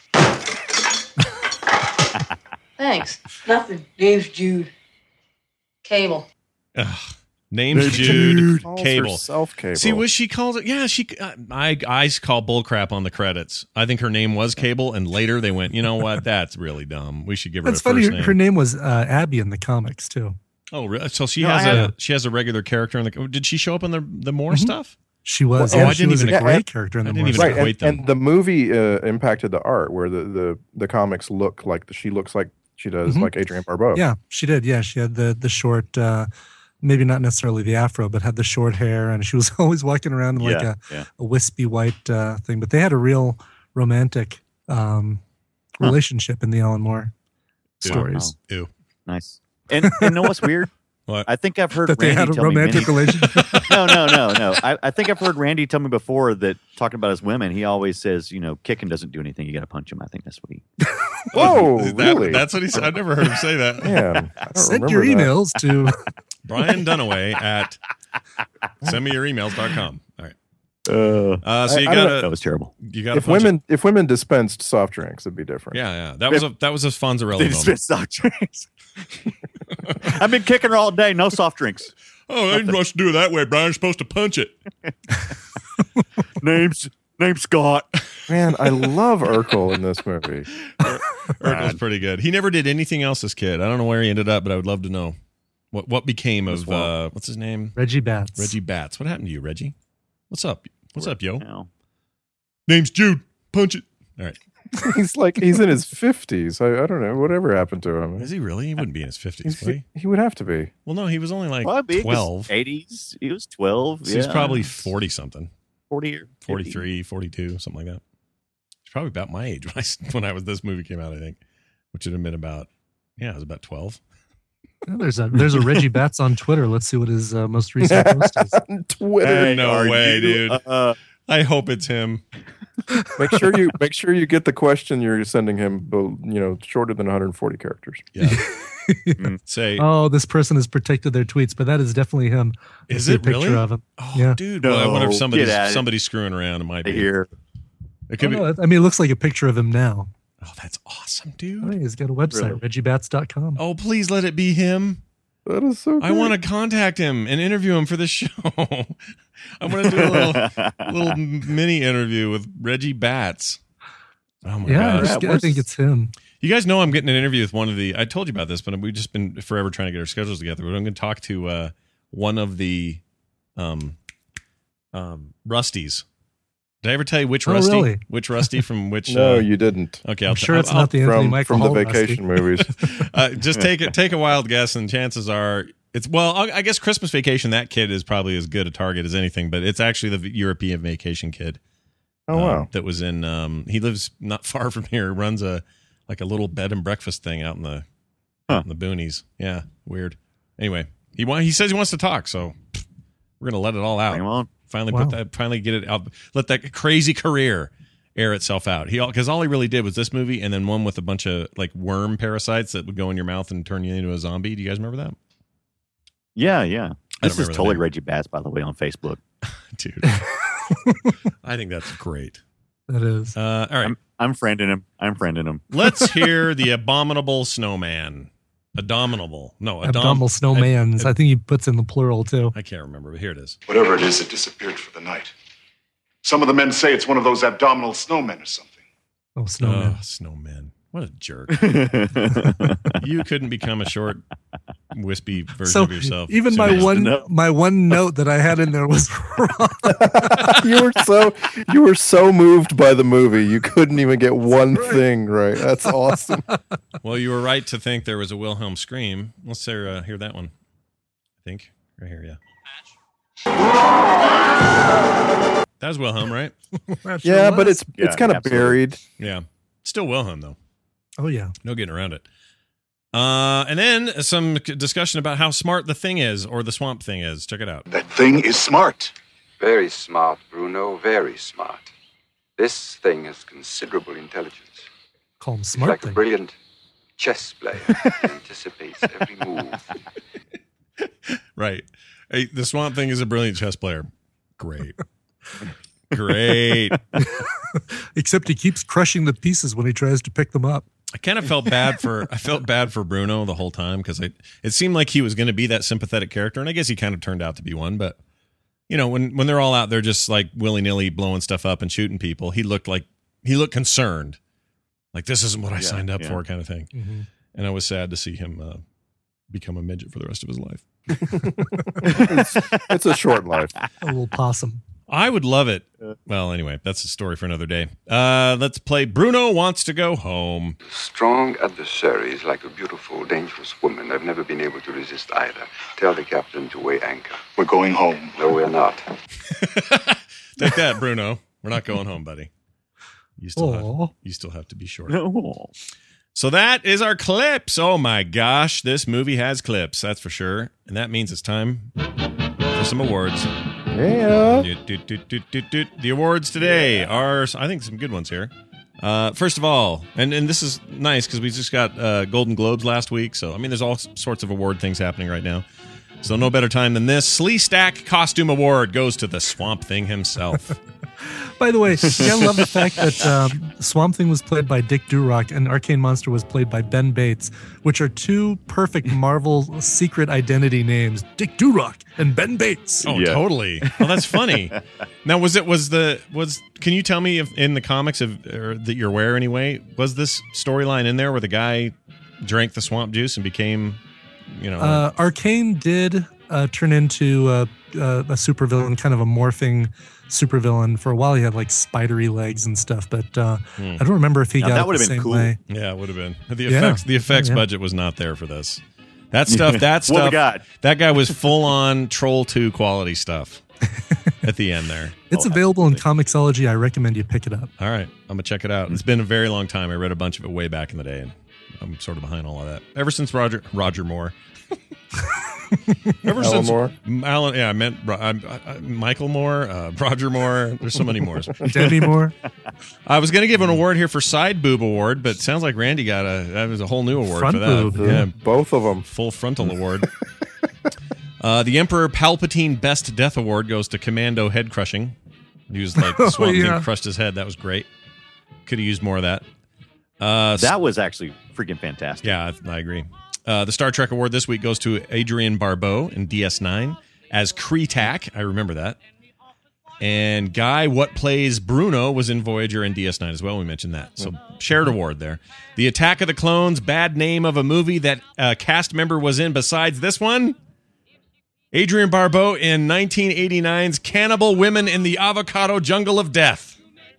Thanks. Nothing. Name's Jude. Cable. Ugh. Name's Jude. Cable. Cable. See, was she called it? Yeah, she. I call bullcrap on the credits. I think her name was Cable, and later they went, you know what? That's really dumb. We should give her a first name. Her name was Abby in the comics too. Oh, really? So she has a regular character in the. Did she show up in the Moore stuff? She was. I didn't even a great character in the Moore. Right, equate them. And the movie impacted the art, where the comics look like she looks like she does, like Adrienne Barbeau. Yeah, she did. Yeah, she had the short. Maybe not necessarily the afro, but had the short hair, and she was always walking around in a wispy white thing. But they had a real romantic relationship in the Alan Moore stories. Ew. Nice. And know what's weird? What? I think I've heard that Randy they had a tell romantic relationship. No. I think I've heard Randy tell me before that talking about his women, he always says, kicking doesn't do anything. You got to punch him. I think that's what he. Whoa, really? That's what he said. I've never heard him say that. Man, send your emails to Brian Dunaway at sendmeyouremails.com. All right. So you got that was terrible. You got if women dispensed soft drinks, it'd be different. Yeah. That was a Fonzarelli They moment. dispense soft drinks. I've been kicking her all day. No soft drinks. Oh, I didn't rush to do it that way, Brian. You're supposed to punch it. Name's Scott. Man, I love Urkel in this movie. Urkel's pretty good. He never did anything else as kid. I don't know where he ended up, but I would love to know what became of what's his name? Reggie Batts. Reggie Batts. What happened to you, Reggie? What's up? What's up, yo? No. Name's Jude. Punch it. All right. He's in his 50s. I don't know. Whatever happened to him? Is he really? He wouldn't be in his 50s, would he? He would have to be. Well, no, he was only like 12. 80s. He was 12. So he's probably 40-something. 40 or 43, 42, something like that. He's probably about my age when this movie came out, I think, which would have been about, it was about 12. Well, there's a Reggie Batts on Twitter. Let's see what his most recent post is. Twitter. Hey, no way, dude. I hope it's him. Make sure you get the question you're sending him, shorter than 140 characters. Yeah. Say, oh, this person has protected their tweets, but that is definitely him. Is it a picture really? of him? Oh, yeah. Dude. Well, I wonder if somebody's screwing around. It might be here. It could be. I mean, it looks like a picture of him now. Oh, that's awesome, dude. Oh, he's got a website, ReggieBatts.com. Oh, please let it be him. That is so I want to contact him and interview him for the show. I want to do a little mini interview with Reggie Batts. Oh my gosh. I think it's him. You guys know I'm getting an interview with one of the, I told you about this, but we've just been forever trying to get our schedules together. But I'm going to talk to one of the Rusties. Did I ever tell you which Rusty? Really? Which Rusty from which? No, you didn't. Okay, I'm sure it's not the Anthony Michael from the Hall Vacation movies. Just take a wild guess, and chances are it's I guess Christmas Vacation. That kid is probably as good a target as anything, but it's actually the European Vacation kid. Oh wow! That was in. He lives not far from here. Runs a little bed and breakfast thing out in the boonies. Yeah, weird. Anyway, he says he wants to talk, so we're gonna let it all out. Bring him on. Finally get it out. Let that crazy career air itself out. Because all he really did was this movie, and then one with a bunch of like worm parasites that would go in your mouth and turn you into a zombie. Do you guys remember that? Yeah. This is totally Reggie Batts, by the way, on Facebook. Dude. I think that's great. That is. All right. I'm friending him. Let's hear the Abominable Snowman. Abominable snowmans. I think he puts in the plural too. I can't remember, but here it is. Whatever it is, it disappeared for the night. Some of the men say it's one of those abdominal snowmen or something. Oh, snowmen. Oh, snowmen. What a jerk. You couldn't become a short, wispy version of yourself. Even my one note that I had in there was wrong. You were so moved by the movie, you couldn't even get one thing right. That's awesome. Well, you were right to think there was a Wilhelm scream. Let's hear that one. I think right here, yeah. That was Wilhelm, right? Yeah, but it's kind of buried. Yeah, still Wilhelm though. Oh yeah, no getting around it. And then some discussion about how smart the thing is, or the swamp thing is. Check it out. That thing is smart. Very smart, Bruno. Very smart. This thing has considerable intelligence. Call him smart. It's like a brilliant chess player. He anticipates every move. Right. Hey, the swamp thing is a brilliant chess player. Great. Great. Except he keeps crushing the pieces when he tries to pick them up. I kind of felt bad for Bruno the whole time because it seemed like he was going to be that sympathetic character, and I guess he kind of turned out to be one. But you know, when they're all out there just like willy nilly blowing stuff up and shooting people, he looked concerned, like this isn't what I signed up for, kind of thing. Mm-hmm. And I was sad to see him become a midget for the rest of his life. It's a short life. A little possum. I would love it. Well, anyway, that's a story for another day. Let's play Bruno Wants to Go Home. Strong adversary is like a beautiful, dangerous woman. I've never been able to resist either. Tell the captain to weigh anchor. We're going home. No, we're not. Take that, Bruno. We're not going home, buddy. You still have to be short. No. So that is our clips. Oh my gosh, this movie has clips, that's for sure. And that means it's time for some awards. Yeah. The awards today are, I think, some good ones here. First of all, and this is nice because we just got Golden Globes last week. So, I mean, there's all sorts of award things happening right now. So no better time than this. Sleestack Costume Award goes to the Swamp Thing himself. By the way, I love the fact that Swamp Thing was played by Dick Durock and Arcane Monster was played by Ben Bates, which are two perfect Marvel secret identity names, Dick Durock and Ben Bates. Oh, yeah. Totally. Well, that's funny. Now, can you tell me if in the comics that you're aware anyway, was this storyline in there where the guy drank the swamp juice and became, Arcane did turn into a supervillain, kind of a morphing supervillain. For a while he had like spidery legs and stuff, but I don't remember if he got that would it the have been same cool. way. Yeah, it would have been. The effects budget was not there for this. That stuff that guy was full on Troll 2 quality stuff at the end there. It's available in Comixology. I recommend you pick it up. All right, I'm gonna check it out. It's been a very long time. I read a bunch of it way back in the day, and I'm sort of behind all of that ever since Roger Moore. Alan Moore? Alan, yeah, I meant Michael Moore, Roger Moore. There's so many Moores. Debbie Moore. I was going to give an award here for Side Boob Award, but it sounds like Randy that was a whole new award Front for that. boob. Yeah, both of them. Full frontal award. The Emperor Palpatine Best Death Award goes to Commando Head Crushing. He was like the Swamp Thing crushed his head. That was great. Could have used more of that. That was actually freaking fantastic. Yeah, I agree. The Star Trek award this week goes to Adrienne Barbeau in DS9 as Kretak. I remember that. And Guy, what plays Bruno, was in Voyager and DS9 as well. We mentioned that. So shared award there. The Attack of the Clones, bad name of a movie that a cast member was in besides this one. Adrienne Barbeau in 1989's Cannibal Women in the Avocado Jungle of Death.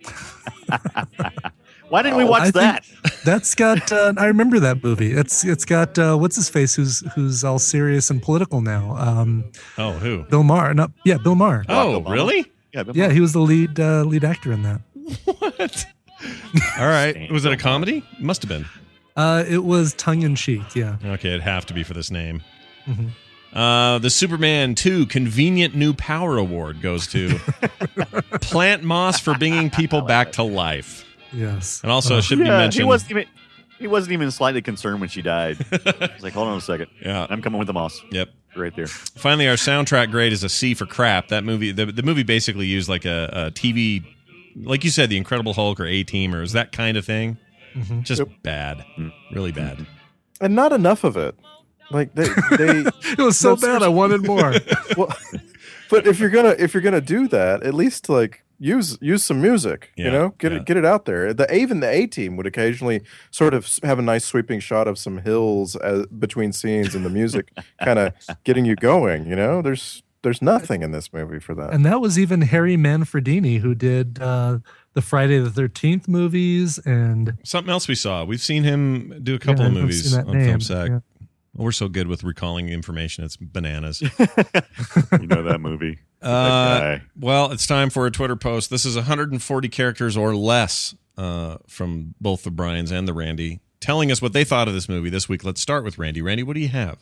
Why didn't we watch that? That's got. I remember that movie. It's got what's his face, who's all serious and political now. Who? Bill Maher. No, yeah, Bill Maher. Oh, really? Yeah, he was the lead actor in that. What? All right. Was it a comedy? It must have been. It was tongue in cheek. Yeah. Okay, it'd have to be for this name. Mm-hmm. The Superman 2 Convenient New Power Award goes to Plant Moss for bringing people back to life. Yes. And also should be mentioned. He wasn't even slightly concerned when she died. He's like, hold on a second. Yeah. I'm coming with the moss. Yep. Right there. Finally, our soundtrack grade is a C for crap. That movie, the movie basically used like a TV, like you said, the Incredible Hulk or A-Team or is that kind of thing. Mm-hmm. Just bad. Really bad. And not enough of it. Like they it was so bad I wanted more. Well, but if you're gonna do that, at least like use some music, Yeah, you know, get it out there. Even the A-Team would occasionally sort of have a nice sweeping shot of some hills between scenes, and the music kind of getting you going. You know, there's nothing in this movie for that. And that was even Harry Manfredini, who did the Friday the 13th movies and something else we saw. We've seen him do a couple of movies on Film Sack. Yeah. We're so good with recalling information. It's bananas. You know that movie. Well, it's time for a Twitter post. This is 140 characters or less from both the Brians and the Randy, telling us what they thought of this movie this week. Let's start with Randy. Randy, what do you have?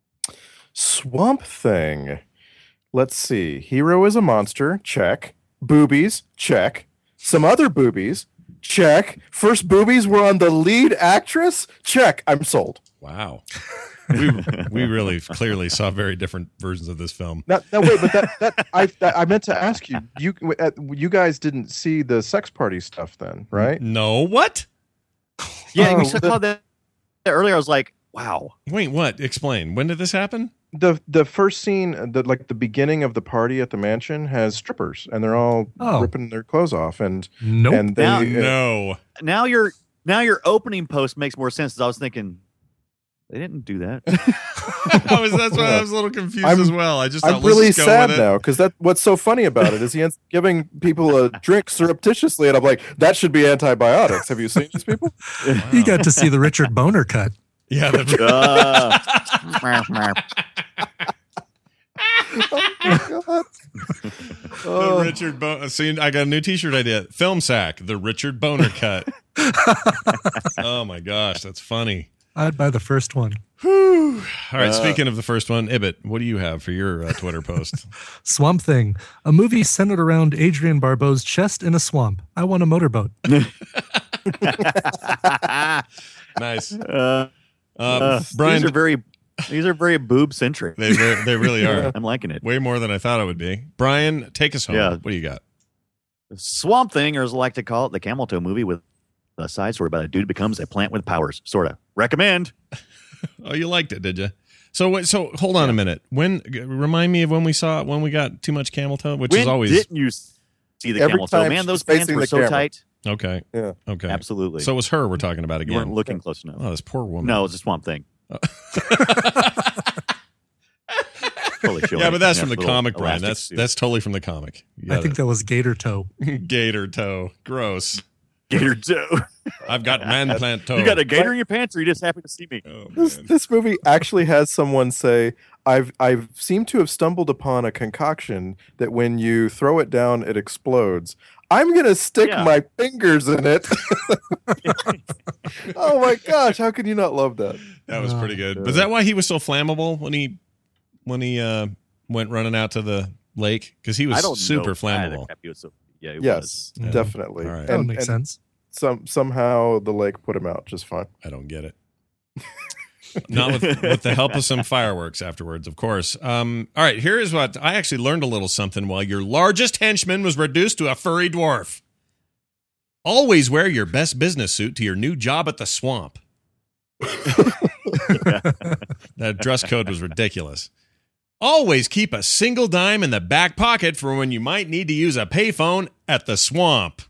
Swamp Thing. Let's see. Hero is a monster. Check. Boobies. Check. Some other boobies. Check. First boobies were on the lead actress. Check. I'm sold. Wow. We really clearly saw very different versions of this film. Now wait, but I meant to ask you. You guys didn't see the sex party stuff then, right? No. What? Yeah, we saw that earlier. I was like, wow. Wait, what? Explain. When did this happen? The first scene, the beginning of the party at the mansion has strippers, and they're all ripping their clothes off, and nope. And they, no. Now your opening post makes more sense. As I was thinking, they didn't do that. That's why I was a little confused as well. I just thought, I'm really sad now because what's so funny about it is he ends up giving people a drink surreptitiously, and I'm like, that should be antibiotics. Have you seen these people? Wow. You got to see the Richard Boner cut. Yeah. The Richard Boner. See, I got a new T-shirt idea. Film Sack, the Richard Boner cut. Oh my gosh, that's funny. I'd buy the first one. Whew. All right, speaking of the first one, Ibit, what do you have for your Twitter post? Swamp Thing, a movie centered around Adrienne Barbeau's chest in a swamp. I want a motorboat. Nice. Brian, these are very boob centric. They really are. I'm liking it. Way more than I thought it would be. Brian, take us home. Yeah. What do you got? Swamp Thing, or as I like to call it, the Camel Toe movie with a side story about a dude becomes a plant with powers. Sort of. Recommend. Oh, you liked it, did you? So hold on a minute. Remind me of when we got too much camel toe, which is always. Didn't you see the camel toe? Man, those pants were so tight. Okay. Yeah. Okay. Absolutely. So it was her we're talking about again. You weren't looking close enough. Oh, this poor woman. No, it was a Swamp Thing. Yeah, but that's from the comic, Brian. That's totally from the comic. I think that was Gator Toe. Gator toe. Gross. Gator toe. I've got man plant toe. You got a gator in your pants, or are you just happy to see me? Oh, this movie actually has someone say, I've seemed to have stumbled upon a concoction that when you throw it down, it explodes. I'm going to stick my fingers in it. Oh my gosh, how can you not love that? That was pretty good. Was that why he was so flammable when he went running out to the lake? Because he was super flammable. Yes, definitely. All right. That would make sense. Somehow the lake put him out just fine. I don't get it. Not with the help of some fireworks afterwards, of course. All right, here is what I actually learned a little something while your largest henchman was reduced to a furry dwarf. Always wear your best business suit to your new job at the swamp. That dress code was ridiculous. Always keep a single dime in the back pocket for when you might need to use a payphone at the swamp.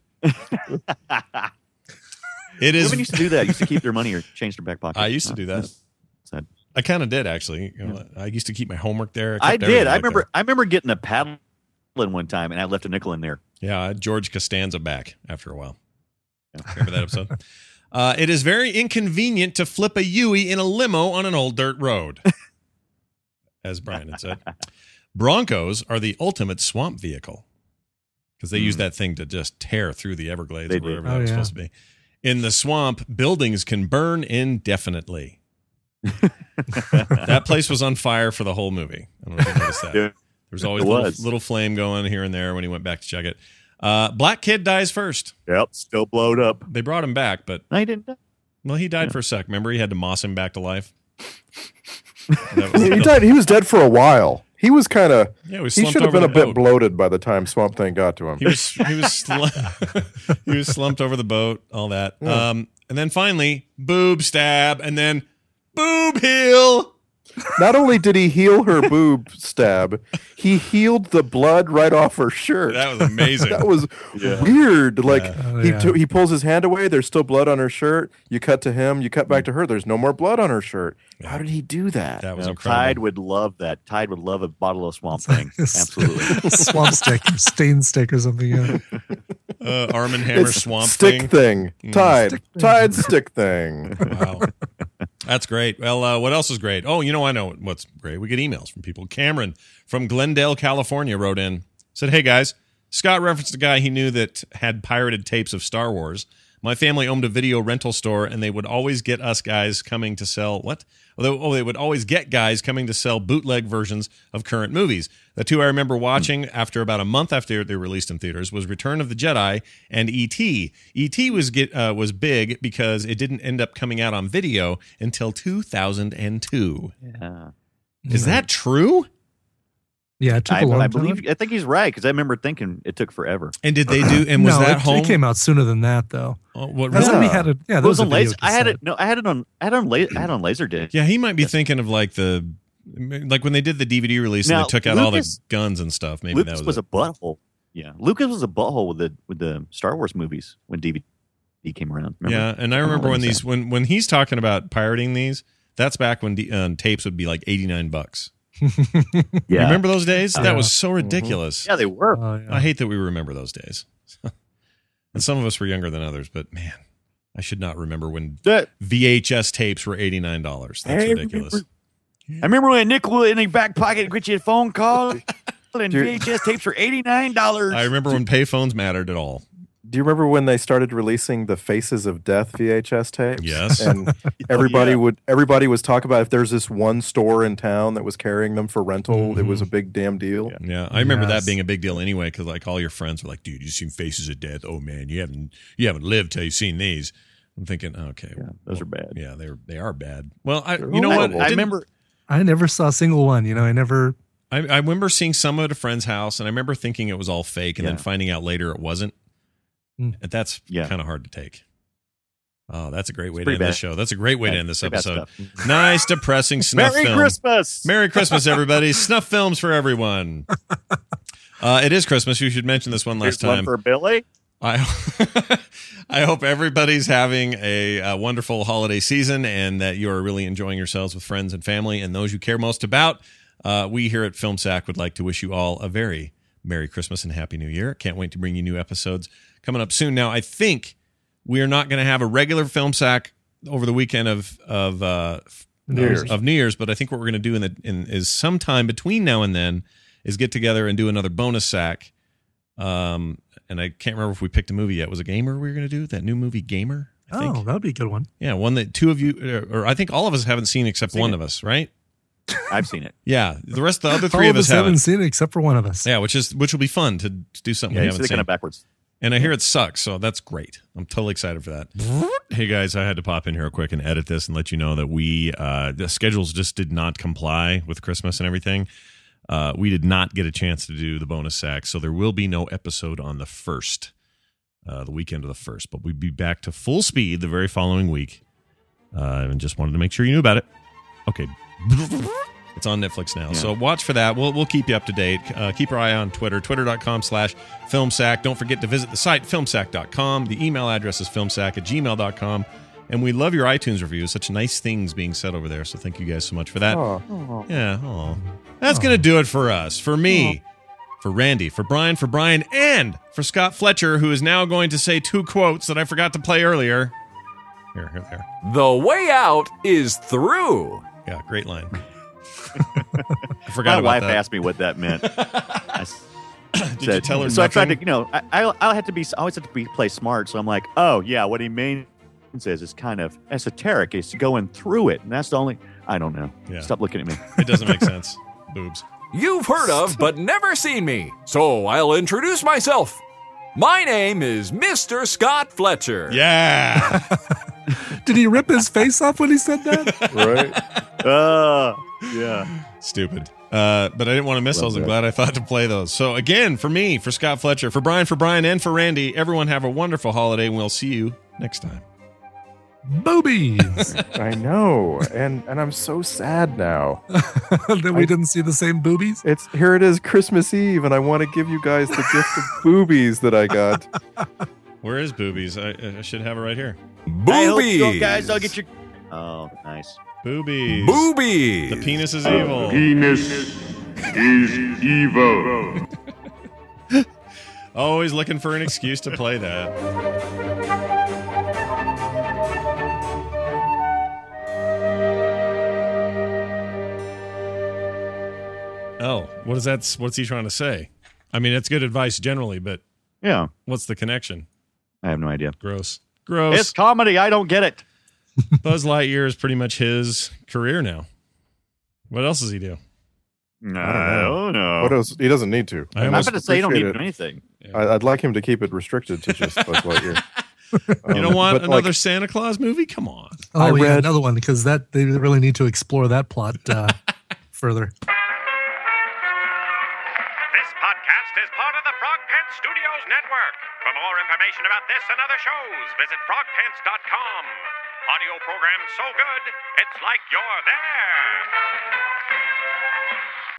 It is. Women used to do that. Used to keep their money or change their back pocket. I used to do that. Sad. I kind of did, actually. You know, I used to keep my homework there. I kept did. everything I like remember. that. I remember getting a paddle in one time, and I left a nickel in there. Yeah, I had George Costanza back after a while. Remember that episode? It is very inconvenient to flip a Yui in a limo on an old dirt road, as Brian had said. Broncos are the ultimate swamp vehicle because they use that thing to just tear through the Everglades or wherever that was supposed to be. In the swamp, buildings can burn indefinitely. That place was on fire for the whole movie. I don't know if you noticed that. There was always a little flame going here and there when he went back to check it. Black kid dies first. Yep, still blowed up. They brought him back, but no, he didn't die. Well, he died for a sec. Remember, he had to moss him back to life. He died. He was dead for a while. He was kind of. Yeah, he should have been a bit bloated by the time Swamp Thing got to him. He was he was slumped over the boat. All that. Yeah. And then finally, boob stab, and then boob heal. Not only did he heal her boob stab, he healed the blood right off her shirt. That was amazing. That was weird. Like he pulls his hand away. There's still blood on her shirt. You cut to him. You cut back to her. There's no more blood on her shirt. Yeah. How did he do that? That was incredible. Tide would love that. Tide would love a bottle of Swamp Thing. Absolutely. Swamp Stick, stain stick or something. Yeah. Arm and Hammer It's Swamp stick thing. Tide. Stick thing. Tide stick thing. Wow. That's great. Well, what else is great? Oh, you know, I know what's great. We get emails from people. Cameron from Glendale, California wrote in, said, "Hey guys, Scott referenced a guy he knew that had pirated tapes of Star Wars. My family owned a video rental store, and they would always get us guys coming to sell what? They would always get guys coming to sell bootleg versions of current movies. The two I remember watching after about a month after they were released in theaters was Return of the Jedi and E.T. E.T. was big because it didn't end up coming out on video until 2002. Yeah. Is that true? Yeah, it took a long I time. I think he's right because I remember thinking it took forever. And did they do? And was that home? It came out sooner than that, though. Oh, what? That's Really? when we had it. Yeah, It there was was a on video laser. I had cassette. it. No, I had it on. I had on Laserdisc. Yeah, he might be thinking of like when they did the DVD release Now, and they took out all the Lucas- guns and stuff. Maybe Lucas that was a butthole. Yeah, Lucas was a butthole with the Star Wars movies when DVD came around. Remember? Yeah, and I remember when these when he's talking about pirating these. That's back when tapes would be like $89. Yeah. Remember those days? That Yeah. was so ridiculous. Yeah, they were. Oh, yeah. I hate that we remember those days. And some of us were younger than others, but man, I should not remember when VHS tapes were $89. That's ridiculous. I remember when a nickel in your back pocket get you a phone call, and VHS tapes were $89. I remember when payphones mattered at all. Do you remember when they started releasing the Faces of Death VHS tapes? Yes. And everybody was talking about if there's this one store in town that was carrying them for rental, it was a big damn deal. Yeah, I remember that Yes. being a big deal anyway, because like all your friends were like, "Dude, you seen Faces of Death? Oh man, you haven't lived till you've seen these." I'm thinking, okay, those are bad. Yeah, they are bad. Well, you know what? I remember. I never saw a single one. You know, I remember seeing some at a friend's house, and I remember thinking it was all fake, and then finding out later it wasn't. And that's kind of hard to take. Oh, that's a great way to end this show. That's a great way to end this episode. Nice, depressing snuff film. Merry Christmas. Merry Christmas, everybody. Snuff films for everyone. It is Christmas. You should mention this one last Here's one time. for Billy. I hope everybody's having a wonderful holiday season and that you are really enjoying yourselves with friends and family and those you care most about. We here at Film Sack would like to wish you all a very Merry Christmas and Happy New Year. Can't wait to bring you new episodes coming up soon. Now, I think we are not going to have a regular Film Sack over the weekend of New Year's, but I think what we're going to do is sometime between now and then is get together and do another bonus sack. And I can't remember if we picked a movie yet. Was it Gamer we were going to do? That new movie Gamer? I think. Oh, that would be a good one. Yeah, one that two of you, or I think all of us haven't seen except one of us, right? I've seen it. Yeah, the rest of the other three All of us haven't seen it except for one of us. Yeah, which will be fun to do something Yeah, we you haven't see it seen. kind of backwards. And I hear it sucks, so that's great. I'm totally excited for that. Hey guys, I had to pop in here real quick and edit this and let you know that the schedules just did not comply with Christmas and everything. We did not get a chance to do the bonus sack, so there will be no episode on the 1st, the weekend of the 1st. But we'd be back to full speed the very following week And just wanted to make sure you knew about it. Okay. It's on Netflix now. Yeah. So watch for that. We'll keep you up to date. Keep your eye on Twitter, twitter.com/filmsack. Don't forget to visit the site, filmsack.com. The email address is filmsack@gmail.com. And we love your iTunes reviews. Such nice things being said over there. So thank you guys so much for that. Oh. Yeah. Oh. That's going to do it for us. For me, for Randy, for Brian, and for Scott Fletcher, who is now going to say 2 quotes that I forgot to play earlier. Here. The way out is through. Yeah, great line. I forgot My about wife that. asked me what that meant. Did you tell her so nothing? I tried to, I always have to play smart. So I'm like, oh yeah, what he means is it's kind of esoteric. It's going through it, and that's the only. I don't know. Yeah. Stop looking at me. It doesn't make sense. Boobs. You've heard of but never seen me, so I'll introduce myself. My name is Mr. Scott Fletcher. Yeah. Did he rip his face off when he said that? Right? Yeah. Stupid. But I didn't want to miss those. I'm glad I thought to play those. So again, for me, for Scott Fletcher, for Brian, and for Randy, everyone have a wonderful holiday, and we'll see you next time. Boobies. I know, and I'm so sad now that we didn't see the same boobies. Here it is, Christmas Eve, and I want to give you guys the gift of boobies that I got. Where is Boobies? I should have it right here. Boobies. Hey, guys, I'll get your. Oh, nice. Boobies. Boobies. The penis is evil. Penis is evil. Always looking for an excuse to play that. Oh, what's he trying to say? I mean, it's good advice generally, but yeah, what's the connection? I have no idea. Gross. It's comedy. I don't get it. Buzz Lightyear is pretty much his career now. What else does he do? I don't know. What else? He doesn't need to. I'm about to say you don't need to do anything. Yeah. I'd like him to keep it restricted to just Buzz Lightyear. You don't want another Santa Claus movie? Come on. Oh, yeah, another one, because they really need to explore that plot further. This podcast is part of the Frog Pants Studios Network. For more information about this and other shows, visit frogpants.com. Audio program so good, it's like you're there.